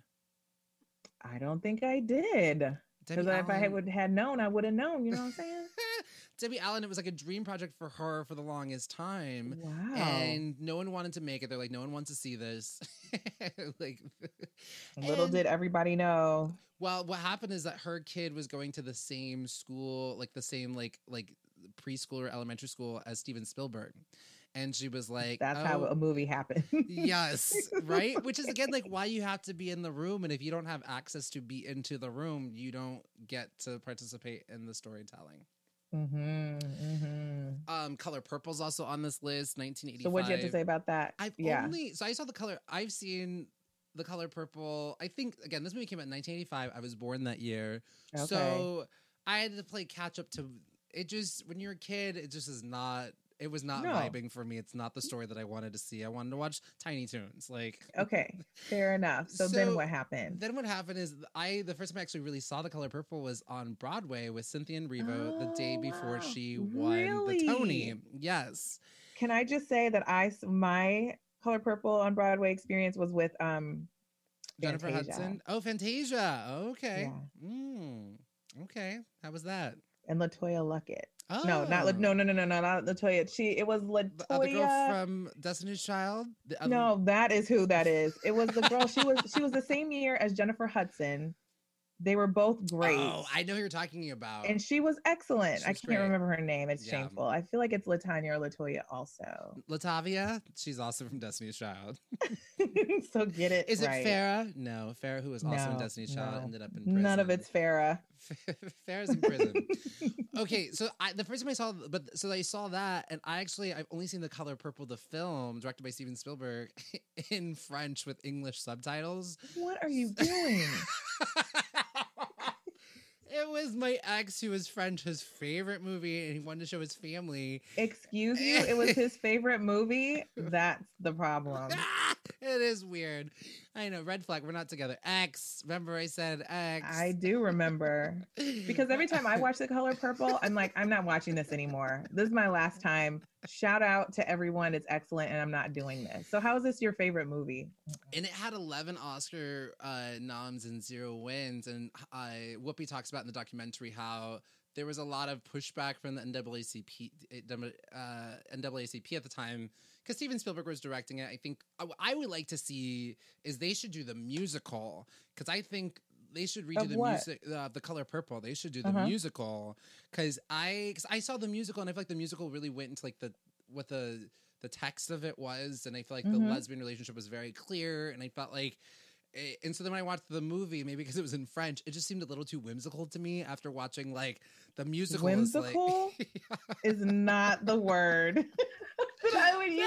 I don't think I did. Because Debbie if I Allen- would had known, I would have known. You know what I'm saying? Debbie Allen, it was like a dream project for her for the longest time. Wow. And no one wanted to make it. They're like, no one wants to see this. like, Little and- did everybody know. Well, what happened is that her kid was going to the same school, like the same like like preschool or elementary school as Steven Spielberg, and she was like, That's how "Oh, a movie happened. yes, right." Which is again like why you have to be in the room, and if you don't have access to be into the room, you don't get to participate in the storytelling. Mm-hmm, mm-hmm. Um, Color Purple's also on this list, nineteen eighty-five. So what'd you have to say about that? I've yeah. only so I saw the color. I've seen the Color Purple. I think again, this movie came out in nineteen eighty-five. I was born that year, Okay. so I had to play catch up to. It just when you're a kid, it just is not. It was not No. vibing for me. It's not the story that I wanted to see. I wanted to watch Tiny Toons. Like Okay, fair enough. So, So, then what happened? then what happened is I the first time I actually really saw the Color Purple was on Broadway with Cynthia and Erivo the day Oh, before wow. she won Really? the Tony. Yes. Can I just say that I s- my Color Purple on Broadway experience was with um Jennifer Fantasia. Hudson. Oh, Fantasia. Okay. Yeah. Mm, okay. How was that? and Latoya Luckett. Oh. No, not La- no, no, no, no, no, not Latoya. She it was The other girl Latoya. from Destiny's Child? The other- No, that is who that is. It was the girl. She was she was the same year as Jennifer Hudson. They were both great. Oh, I know who you're talking about. And she was excellent. She I was can't great. remember her name. It's Yeah. shameful. I feel like it's Latanya or Latoya also. Latavia, she's also from Destiny's Child. So get it. Is it right. Farrah? No, Farrah, who was also in No, Destiny's Child, no. ended up in prison. None of it's Farrah. Farrah's in prison. Okay, so I, the first time I saw, but so I saw that, and I actually I've only seen The Color Purple, the film directed by Steven Spielberg, in French with English subtitles. What are you doing? It was my ex who was French, his favorite movie, and he wanted to show his family. Excuse you? It was his favorite movie? That's the problem. It is weird. I know. Red flag. We're not together. X. Remember, I said X. I do remember. Because every time I watch The Color Purple, I'm like, I'm not watching this anymore. This is my last time. Shout out to everyone. It's excellent, and I'm not doing this. So how is this your favorite movie? And it had eleven Oscar uh, noms and zero wins. And uh, Whoopi talks about in the documentary how there was a lot of pushback from the N double A C P, uh, N double A C P at the time because Steven Spielberg was directing it. I think what I would like to see is they should do the musical because I think they should redo Of the what? music, uh, The Color Purple. They should do the Uh-huh. musical because I, cause I saw the musical and I feel like the musical really went into like the what the the text of it was, and I feel like the Mhm. lesbian relationship was very clear, and I felt like. eh, And so then when I watched the movie, maybe because it was in French, it just seemed a little too whimsical to me after watching like the musical. is, like- Whimsical is not the word that I would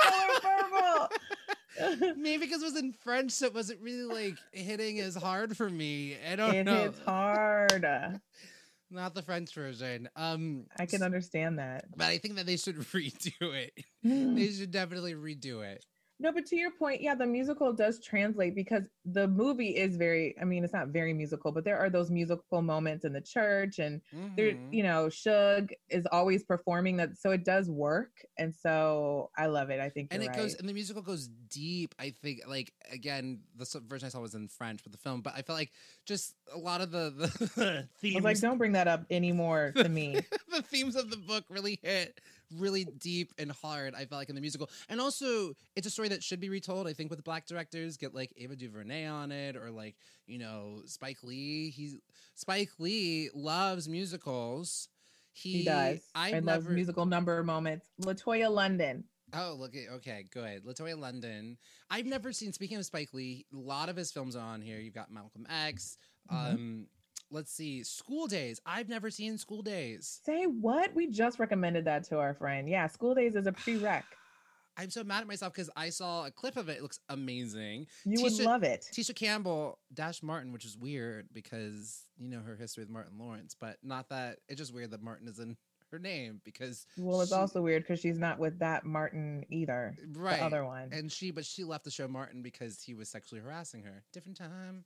use in Color Purple. Maybe because it was in French, so it wasn't really like hitting as hard for me. I don't It know. hits hard. Not the French version. Um, I can understand that. but I think that they should redo it. Mm. They should definitely redo it. No, but to your point, yeah, the musical does translate because the movie is very, I mean, it's not very musical, but there are those musical moments in the church and there, Mhm. you know, Suge is always performing that. So it does work. And so I love it. I think And it you're goes, right. and the musical goes deep. I think, like again, the s- version I saw was in French with the film, but I felt like just a lot of the the I themes, was like, don't bring that up anymore to me. the themes of the book really hit really deep and hard. I felt like in the musical, and also it's a story that should be retold. I think with black directors, get like Ava DuVernay on it, or like you know Spike Lee. He's Spike Lee loves musicals. He, He does. I've I love never, musical number moments. Latoya London. Oh, look at okay, good. Latoya London. I've never seen. Speaking of Spike Lee, a lot of his films are on here. You've got Malcolm X. Mhm. Um, let's see, School Days. I've never seen School Days. Say what? We just recommended that to our friend. Yeah, School Days is a prereq. I'm so mad at myself because I saw a clip of it. It looks amazing. You would Tisha- love it. Tisha Campbell dash Martin, which is weird because you know her history with Martin Lawrence, but not that it's just weird that Martin is in her name because Well, it's she- also weird because she's not with that Martin either. right The other one. and she but she left the show Martin because he was sexually harassing her. Different time.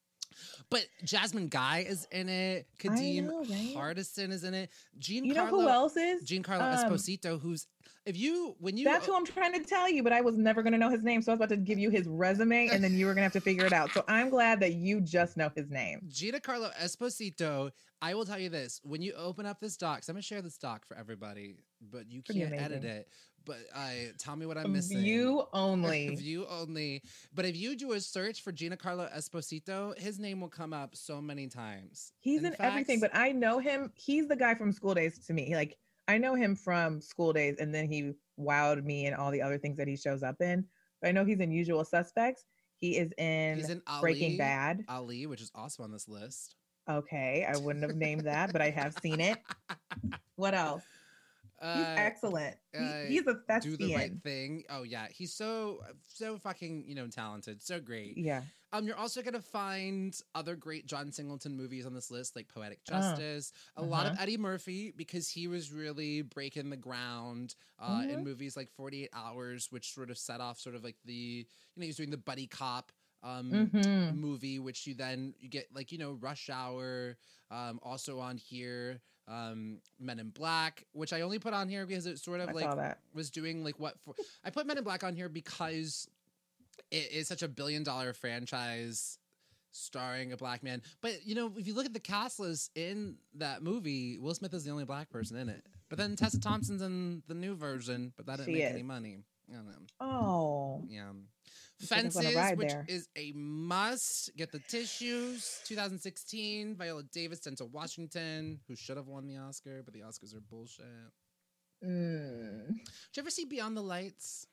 But Jasmine Guy is in it. Kadeem know, right? Hardison is in it. Giancarlo, You know who else is? Giancarlo Um, Esposito, who's if you when you That's who I'm trying to tell you, but I was never going to know his name. So I was about to give you his resume and then you were going to have to figure it out. So I'm glad that you just know his name. Giancarlo Esposito, I will tell you this. When you open up this doc, 'cause I'm going to share this doc for everybody, but you Pretty can't edit amazing. it. But uh, tell me what I'm missing. View only. View only. But if you do a search for Giancarlo Esposito, his name will come up so many times. He's in, everything, but I know him. He's the guy from School Days to me. Like, I know him from School Days, and then he wowed me and all the other things that he shows up in. But I know he's in Usual Suspects. He is in, he's in Ali, Breaking Bad. Ali, which is also on this list. Okay, I wouldn't have named that, but I have seen it. What else? He's Uh, excellent. He, uh, he's a thespian. Do the right thing. Oh yeah, he's so so fucking you know talented, so great. Yeah. Um, you're also gonna find other great John Singleton movies on this list, like Poetic Oh. Justice. A lot of Uh-huh. Eddie Murphy because he was really breaking the ground uh, in Mhm. movies like forty-eight hours, which sort of set off sort of like the you know he was doing the buddy cop um Mhm. movie, which you then you get like you know Rush Hour, um, also on here, um, Men in Black, which I only put on here because it sort of I like saw that. was doing like what for. I put Men in Black on here because it is such a billion dollar franchise starring a black man. But you know, if you look at the cast list in that movie, Will Smith is the only black person in it. But then Tessa Thompson's in the new version, but that didn't She make is. any money. I don't know. Oh. Yeah. You should've Fences, gone a ride which there. is a must. Get the tissues. twenty sixteen, Viola Davis, Denzel Washington, who should have won the Oscar, but the Oscars are bullshit. Mm, Did you ever see Beyond the Lights?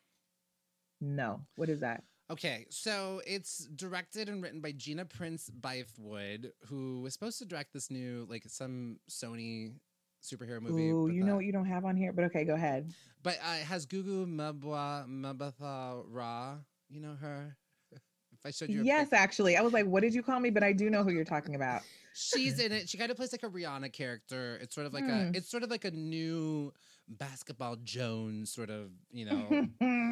no. What is that? Okay, so it's directed and written by Gina Prince Bythewood, who was supposed to direct this new, like, some Sony superhero movie. Ooh, but you know that- what you don't have on here, but okay, go ahead. But uh, it has Gugu Mabwa Mabatha Ra. You know her? If I showed you a Yes, pic- actually. I was like, what did you call me? But I do know who you're talking about. She's in it. She kind of plays like a Rihanna character. It's sort of like Hmm. a it's sort of like a new Basketball Jones sort of, you know,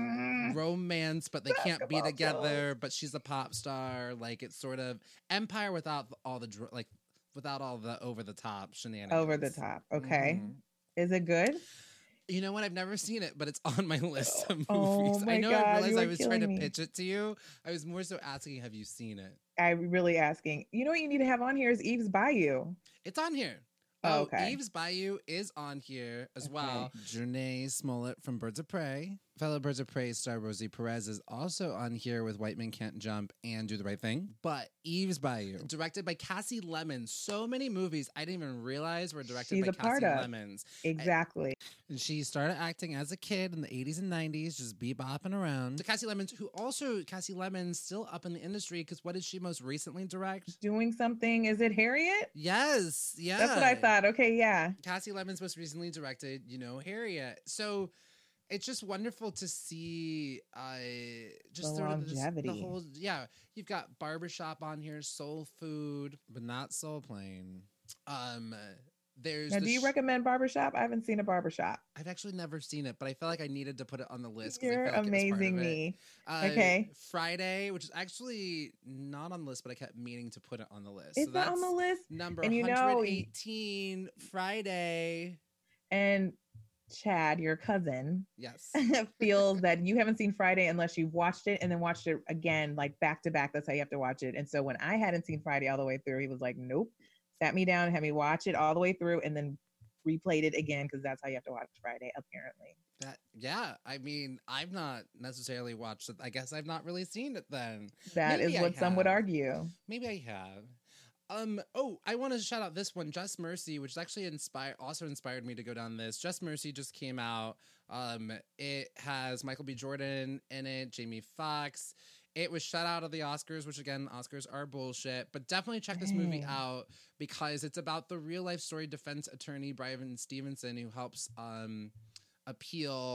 romance, but they can't be Basketball together, but she's a pop star. Like it's sort of Empire without all the dr- like without all the over the top shenanigans. Over the top. Okay. Mhm. Is it good? You know what? I've never seen it, but it's on my list of movies. Oh my I know God, I realized you I are was trying to killing me. pitch it to you. I was more so asking, have you seen it? I'm really asking. You know what you need to have on here is Eve's Bayou. It's on here. Oh, Oh, okay. Eve's Bayou is on here as Okay. well. Janae Smollett from Birds of Prey. Fellow Birds of Prey star Rosie Perez is also on here with White Men Can't Jump and Do the Right Thing. But Eve's Bayou, directed by Cassie Lemons. So many movies I didn't even realize were directed She's by a part Cassie of. Lemons. Exactly. And she started acting as a kid in the eighties and nineties, just bebopping around. To Cassie Lemons, who also, Cassie Lemons, still up in the industry, because what did she most recently direct? Doing something. Is it Harriet? Yes, yeah. That's what I thought. Okay, yeah. Cassie Lemons most recently directed, you know, Harriet. So it's just wonderful to see uh just The sort of this, the longevity. whole yeah. You've got Barbershop on here, Soul Food, but not Soul Plane. Um there's Now, the do you sh- recommend Barbershop? I haven't seen a Barbershop. I've actually never seen it, but I felt like I needed to put it on the list. 'cause I You're felt like it was part amazing of it. me. Uh, Okay. Friday, which is actually not on the list, but I kept meaning to put it on the list. It's not on the list. Number And you know- one hundred eighteen, Friday. And Chad, your cousin, Yes. feels that you haven't seen Friday unless you've watched it and then watched it again, like back to back. That's how you have to watch it. And so when I hadn't seen Friday all the way through, he was like, nope. Sat me down and had me watch it all the way through and then replayed it again because that's how you have to watch Friday, apparently. That yeah, I mean, I've not necessarily watched it. I guess I've not really seen it then. That is Maybe I what some would have. argue. Maybe I have. Um. Oh, I want to shout out this one, Just Mercy, which actually inspired, also inspired me to go down this. Just Mercy just came out. Um. It has Michael B. Jordan in it, Jamie Foxx. It was shut out of the Oscars, which again, Oscars are bullshit. But definitely check this movie Dang. out because it's about the real life story defense attorney Brian Stevenson who helps um appeal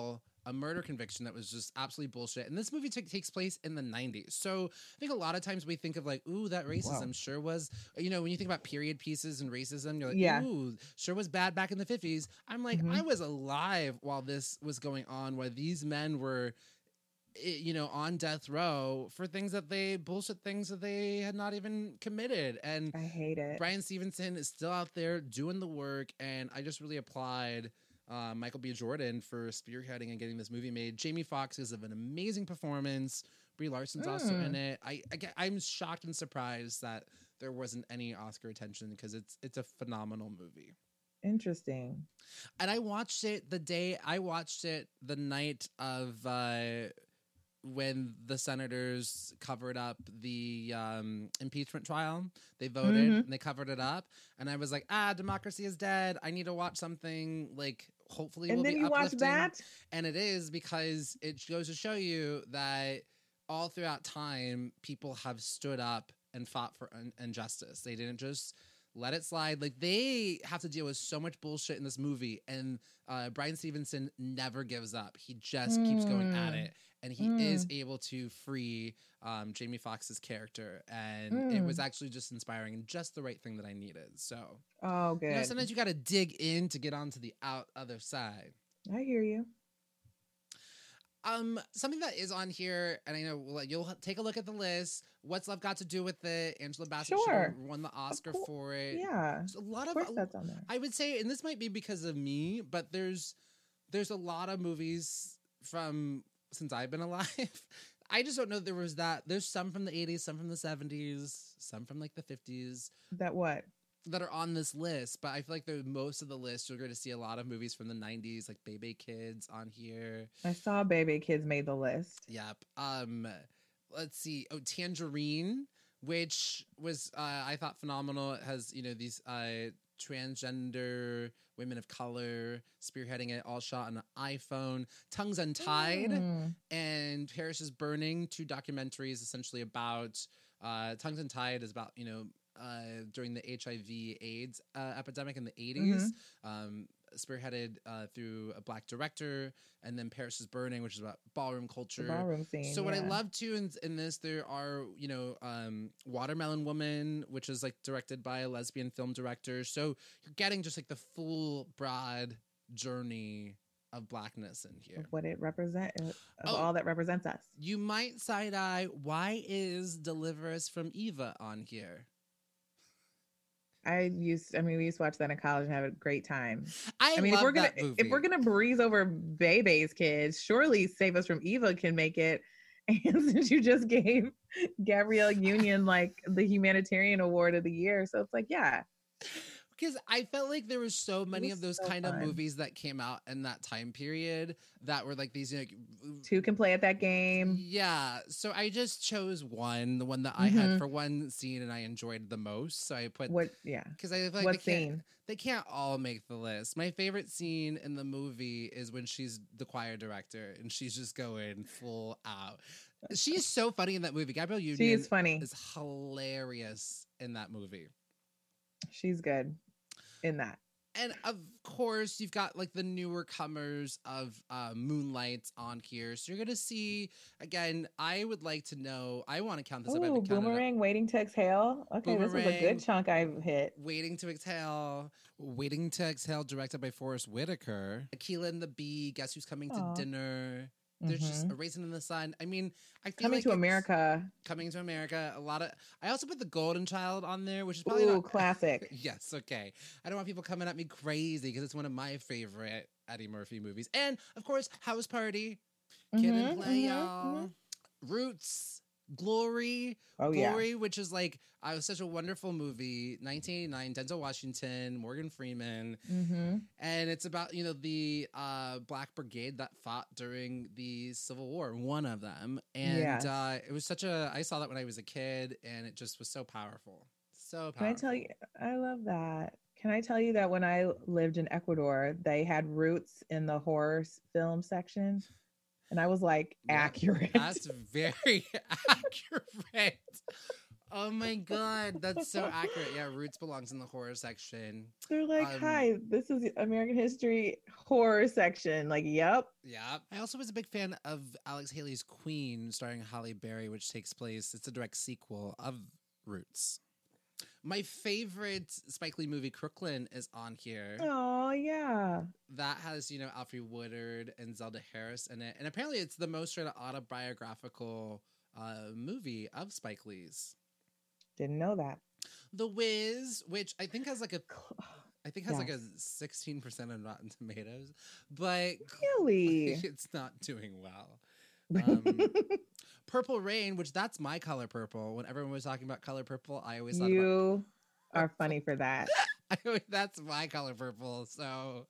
a murder conviction that was just absolutely bullshit. And this movie t- takes place in the nineties. So I think a lot of times we think of like, ooh, that racism Wow. sure was, you know, when you think about period pieces and racism, you're like, Yeah. ooh, sure was bad back in the fifties. I'm like, Mhm. I was alive while this was going on, while these men were, i- you know, on death row for things that they, bullshit things that they had not even committed. And I hate it. Brian Stevenson is still out there doing the work, and I just really applaud uh, Michael B. Jordan for spearheading and getting this movie made. Jamie Foxx is of an amazing performance. Brie Larson's also Mm. in it. I, I get- I'm shocked and surprised that there wasn't any Oscar attention because it's it's a phenomenal movie. Interesting. And I watched it the day I watched it the night of uh, when the senators covered up the um, impeachment trial. They voted Mhm. and they covered it up, and I was like, ah, democracy is dead. I need to watch something like hopefully And will then be you watch uplifting. that? And it is because it goes to show you that all throughout time, people have stood up and fought for un- injustice. They didn't just let it slide. Like, they have to deal with so much bullshit in this movie, and uh, Brian Stevenson never gives up. He just keeps going at Mm. it, and he Mm. is able to free um, Jamie Foxx's character, and it was Mm. actually just inspiring and just the right thing that I needed. So, Oh, good. you know, sometimes you got to dig in to get onto the out other side. I hear you. Um, something that is on here, and I know well, you'll h- take a look at the list. What's Love Got to Do with It? Angela Bassett should have Sure. won the Oscar cour- for it. Yeah. There's a lot Of of, course that's on there. I would say, and this might be because of me, but there's there's a lot of movies from since I've been alive. I just don't know there was that. There's some from the eighties, some from the seventies, some from like the fifties That what? that are on this list, but I feel like the most of the list you're going to see a lot of movies from the nineties, like Baby Kids on here. I saw Baby Kids made the list. Yep. Um, let's see. Oh, Tangerine, which was uh, I thought phenomenal. It has, you know, these uh, transgender women of color spearheading it, all shot on an iPhone. Tongues Untied Mm. and Paris is Burning, two documentaries essentially about uh, Tongues Untied is about, you know, uh, during the H I V AIDS uh, epidemic in the eighties, um, spearheaded uh, through a black director, and then Paris is Burning, which is about ballroom The culture. ballroom scene. So what I yeah. love too in, in this, there are, you know, um, Watermelon Woman, which is like directed by a lesbian film director. So you're getting just like the full broad journey of blackness in here. of what it represent of Oh. all that represents us. You might side eye, why is Deliver Us from Eva on here? I used I mean we used to watch that in college and have a great time. I, I mean love if we're gonna that movie. if we're gonna breeze over Bebe's Kids, surely Save Us from Eva can make it. And since you just gave Gabrielle Union like the humanitarian award of the year, so it's like yeah. Because I felt like there was so many was of those so kind of fun. movies that came out in that time period that were like these, you know, Two can play at that game. yeah. So I just chose one, the one that I had Mhm. for one scene and I enjoyed the most. So I put What yeah. because I feel like What they can't, scene? they can't all make the list. My favorite scene in the movie is when she's the choir director and she's just going full out. She is so funny in that movie. Gabrielle Union She is funny. is hilarious in that movie. She's good in that. And of course, you've got like the newer comers of uh, Moonlight on here. So you're going to see, again, I would like to know, I want to count this up. I Oh, haven't counted it up. Boomerang, Waiting to Exhale. Okay, this was a Boomerang. good chunk I've hit. Waiting to Exhale. Waiting to Exhale, directed by Forrest Whitaker. Aquila and the Bee, Guess Who's Coming Aw. to Dinner. There's just Mhm. a Raisin in the Sun. I mean, I feel Coming like to it's America. Coming to America. A lot of. I also put The Golden Child on there, which is probably Ooh, not classic. Yes, okay. I don't want people coming at me crazy because it's one of my favorite Eddie Murphy movies. And of course, House Party, Kid and Mhm, Play, mhm, y'all. Roots, Glory, Oh yeah. Glory, which is like uh, was such a wonderful movie. nineteen eighty-nine, Denzel Washington, Morgan Freeman, Mm-hmm. and it's about you know the uh, Black Brigade that fought during the Civil War. One of them, and Yes. uh, it was such a. I saw that when I was a kid, and it just was so powerful. So powerful. Can I tell you? I love that. Can I tell you that when I lived in Ecuador, they had Roots in the horror s- film section, and I was like Yeah, accurate. That's very accurate. Oh my God, that's so accurate. Yeah, Roots belongs in the horror section. They're like, Um, hi, this is American History horror section. Like, yep. Yeah. I also was a big fan of Alex Haley's Queen, starring Halle Berry, which takes place, it's a direct sequel of Roots. My favorite Spike Lee movie, Crooklyn, is on here. Oh, yeah. That has, you know, Alfre Woodard and Zelda Harris in it. And apparently it's the most sort of autobiographical uh, movie of Spike Lee's. Didn't know that. The Wiz, which I think has like a, I think has Yes. like a sixteen percent on Rotten Tomatoes, but Really? it's not doing well. Um, Purple Rain, which that's my color purple. When everyone was talking about color purple, I always thought about You are funny for that. I always, that's my color purple. So,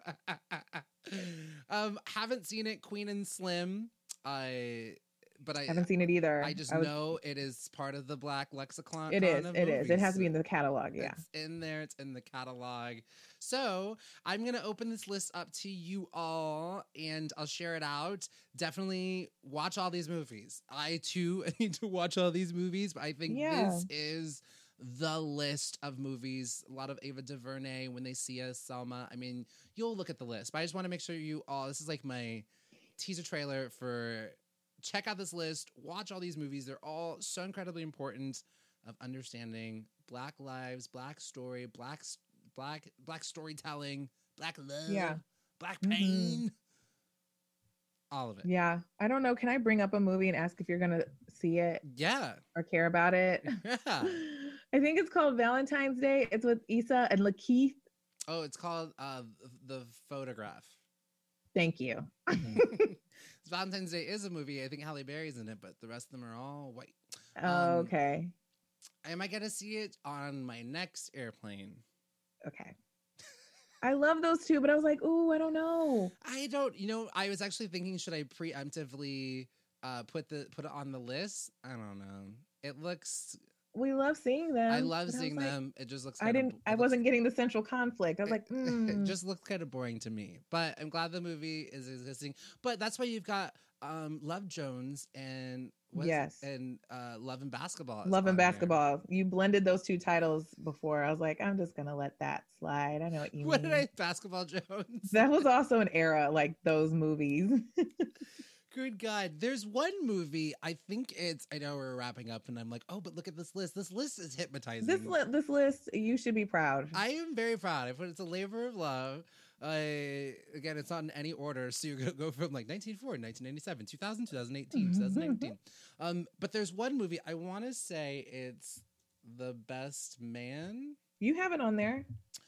um, haven't seen it. Queen and Slim. I, but I Haven't seen it either. I just I was- know it is part of the Black lexicon. It is. of It is. It movies. has to be in the catalog. Yeah. It's in there. It's in the catalog. So I'm going to open this list up to you all and I'll share it out. Definitely watch all these movies. I too need to watch all these movies, but I think Yeah. this is the list of movies. A lot of Ava DuVernay, When They See Us, Selma. I mean, you'll look at the list, but I just want to make sure you all, this is like my teaser trailer for check out this list. Watch all these movies. They're all so incredibly important of understanding Black lives, Black story, Black Black Black storytelling, Black love, Yeah. Black Mhm. pain, all of it. Yeah. I don't know. Can I bring up a movie and ask if you're going to see it Yeah, or care about it? yeah. I think it's called Valentine's Day. It's with Issa and Lakeith. Oh, it's called uh, The Photograph. Thank you. Valentine's Day is a movie. I think Halle Berry's in it, but the rest of them are all white. Oh, okay. I might get to see it on my next airplane. Okay. I love those two, but I was like, ooh, I don't know. I don't, you know, I was actually thinking, should I preemptively uh, put the put it on the list? I don't know. It looks. We love seeing them. I love but I was seeing like- them. It just looks. I kinda didn't. bo- it I looks- wasn't getting the central conflict. I was like, it mm. just looks kind of boring to me. But I'm glad the movie is existing. But that's why you've got um, Love Jones and what's Yes. and uh, Love and Basketball. is Love and on here. Basketball. You blended those two titles before. I was like, I'm just gonna let that slide. I know what you What mean. did I? Basketball Jones. That was also an era like those movies. Good God. There's one movie, I think it's, I know we're wrapping up and I'm like, oh, but look at this list. This list is hypnotizing. this li- this list, you should be proud. I am very proud. I put it's a labor of love. Uh, again, it's not in any order. So you go, go from like nineteen forty, nineteen ninety-seven, two thousand, twenty eighteen, twenty nineteen. Um, but there's one movie, I want to say it's The Best Man. You have it on there.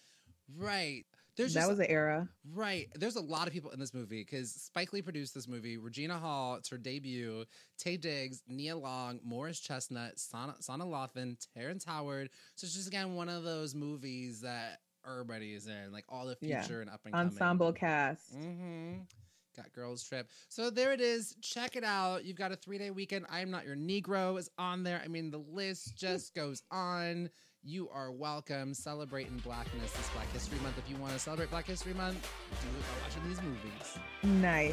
Right. There's That just, was the era. Right. There's a lot of people in this movie because Spike Lee produced this movie. Regina Hall, it's her debut. Taye Diggs, Nia Long, Morris Chestnut, Sana, Sana Lathan, Terrence Howard. So it's just, again, one of those movies that everybody is in, like all the Yeah. future and up and coming. Ensemble cast. Mm-hmm. Got Girls Trip. So there it is. Check it out. You've got a three-day weekend. I Am Not Your Negro is on there. I mean, the list just goes on. You are welcome. Celebrating Blackness this Black History Month. If you want to celebrate Black History Month, do it by watching these movies. Nice.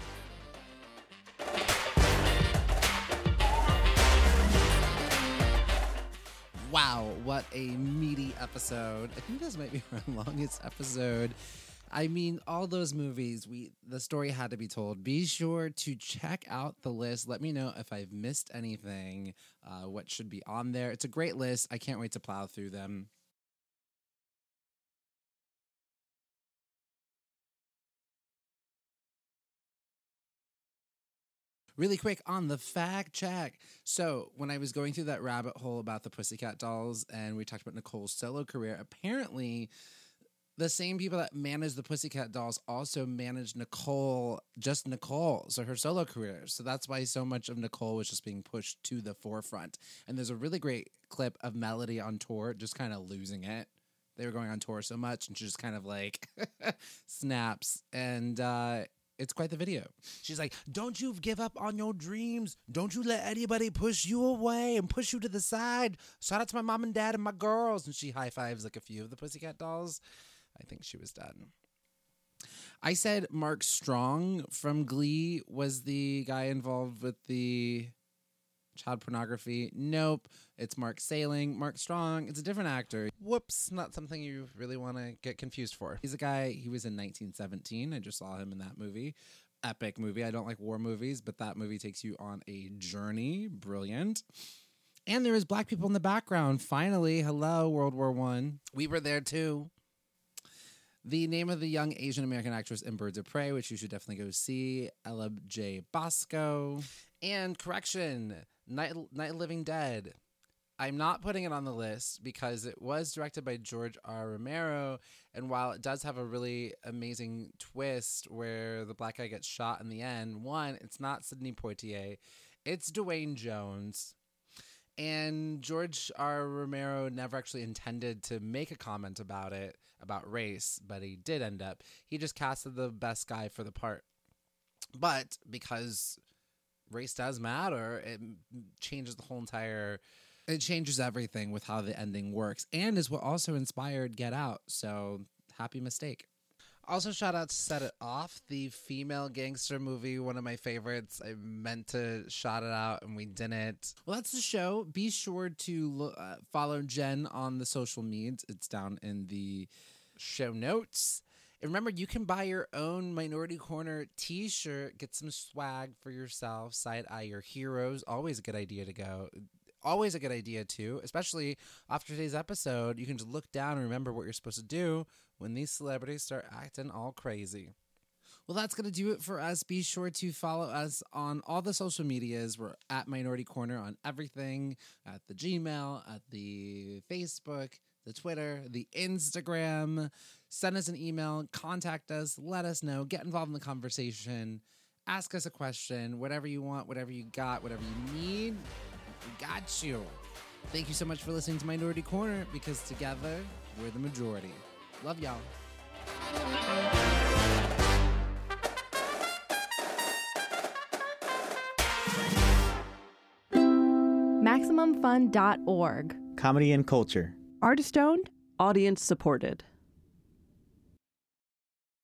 Wow, what a meaty episode. I think this might be our longest episode. I mean, all those movies, we the story had to be told. Be sure to check out the list. Let me know if I've missed anything, uh, what should be on there. It's a great list. I can't wait to plow through them. Really quick on the fact check. So when I was going through that rabbit hole about the Pussycat Dolls and we talked about Nicole's solo career, apparently the same people that managed the Pussycat Dolls also managed Nicole, just Nicole, so her solo career. So that's why so much of Nicole was just being pushed to the forefront. And there's a really great clip of Melody on tour just kind of losing it. They were going on tour so much and she just kind of like snaps. And uh it's quite the video. She's like, don't you give up on your dreams. Don't you let anybody push you away and push you to the side. Shout out to my mom and dad and my girls. And she high fives like a few of the Pussycat Dolls. I think she was done. I said Mark Strong from Glee was the guy involved with the Child pornography? Nope. It's Mark Sailing. Mark Strong. It's a different actor. Whoops. Not something you really want to get confused for. He's a guy, he was in nineteen seventeen. I just saw him in that movie. Epic movie. I don't like war movies, but that movie takes you on a journey. Brilliant. And there is black people in the background. Finally, hello, World War One. We were there too. The name of the young Asian American actress in Birds of Prey, which you should definitely go see, Ella J. Bosco. And correction, Night, Night of the Living Dead. I'm not putting it on the list because it was directed by George R. Romero, and while it does have a really amazing twist where the black guy gets shot in the end, one, it's not Sidney Poitier, it's Dwayne Jones. And George R. Romero never actually intended to make a comment about it, about race, but he did end up. He just casted the best guy for the part. But because race does matter, it changes the whole entire... It changes everything with how the ending works, and is what also inspired Get Out. So, happy mistake. Also, shout out to Set It Off, the female gangster movie, one of my favorites. I meant to shout it out, and we didn't. Well, that's the show. Be sure to lo- uh, follow Jen on the social medias. It's down in the show notes. And remember, you can buy your own Minority Corner t-shirt, get some swag for yourself, side eye your heroes. Always a good idea to go. Always a good idea, too, especially after today's episode. You can just look down and remember what you're supposed to do when these celebrities start acting all crazy. Well, that's going to do it for us. Be sure to follow us on all the social medias. We're at Minority Corner on everything, at the Gmail, at the Facebook, the Twitter, the Instagram. Send us an email, contact us, let us know, get involved in the conversation, ask us a question, whatever you want, whatever you got, whatever you need. We got you. Thank you so much for listening to Minority Corner, because together, we're the majority. Love y'all. Maximum Fun dot org. Comedy and culture. Artist owned, audience supported.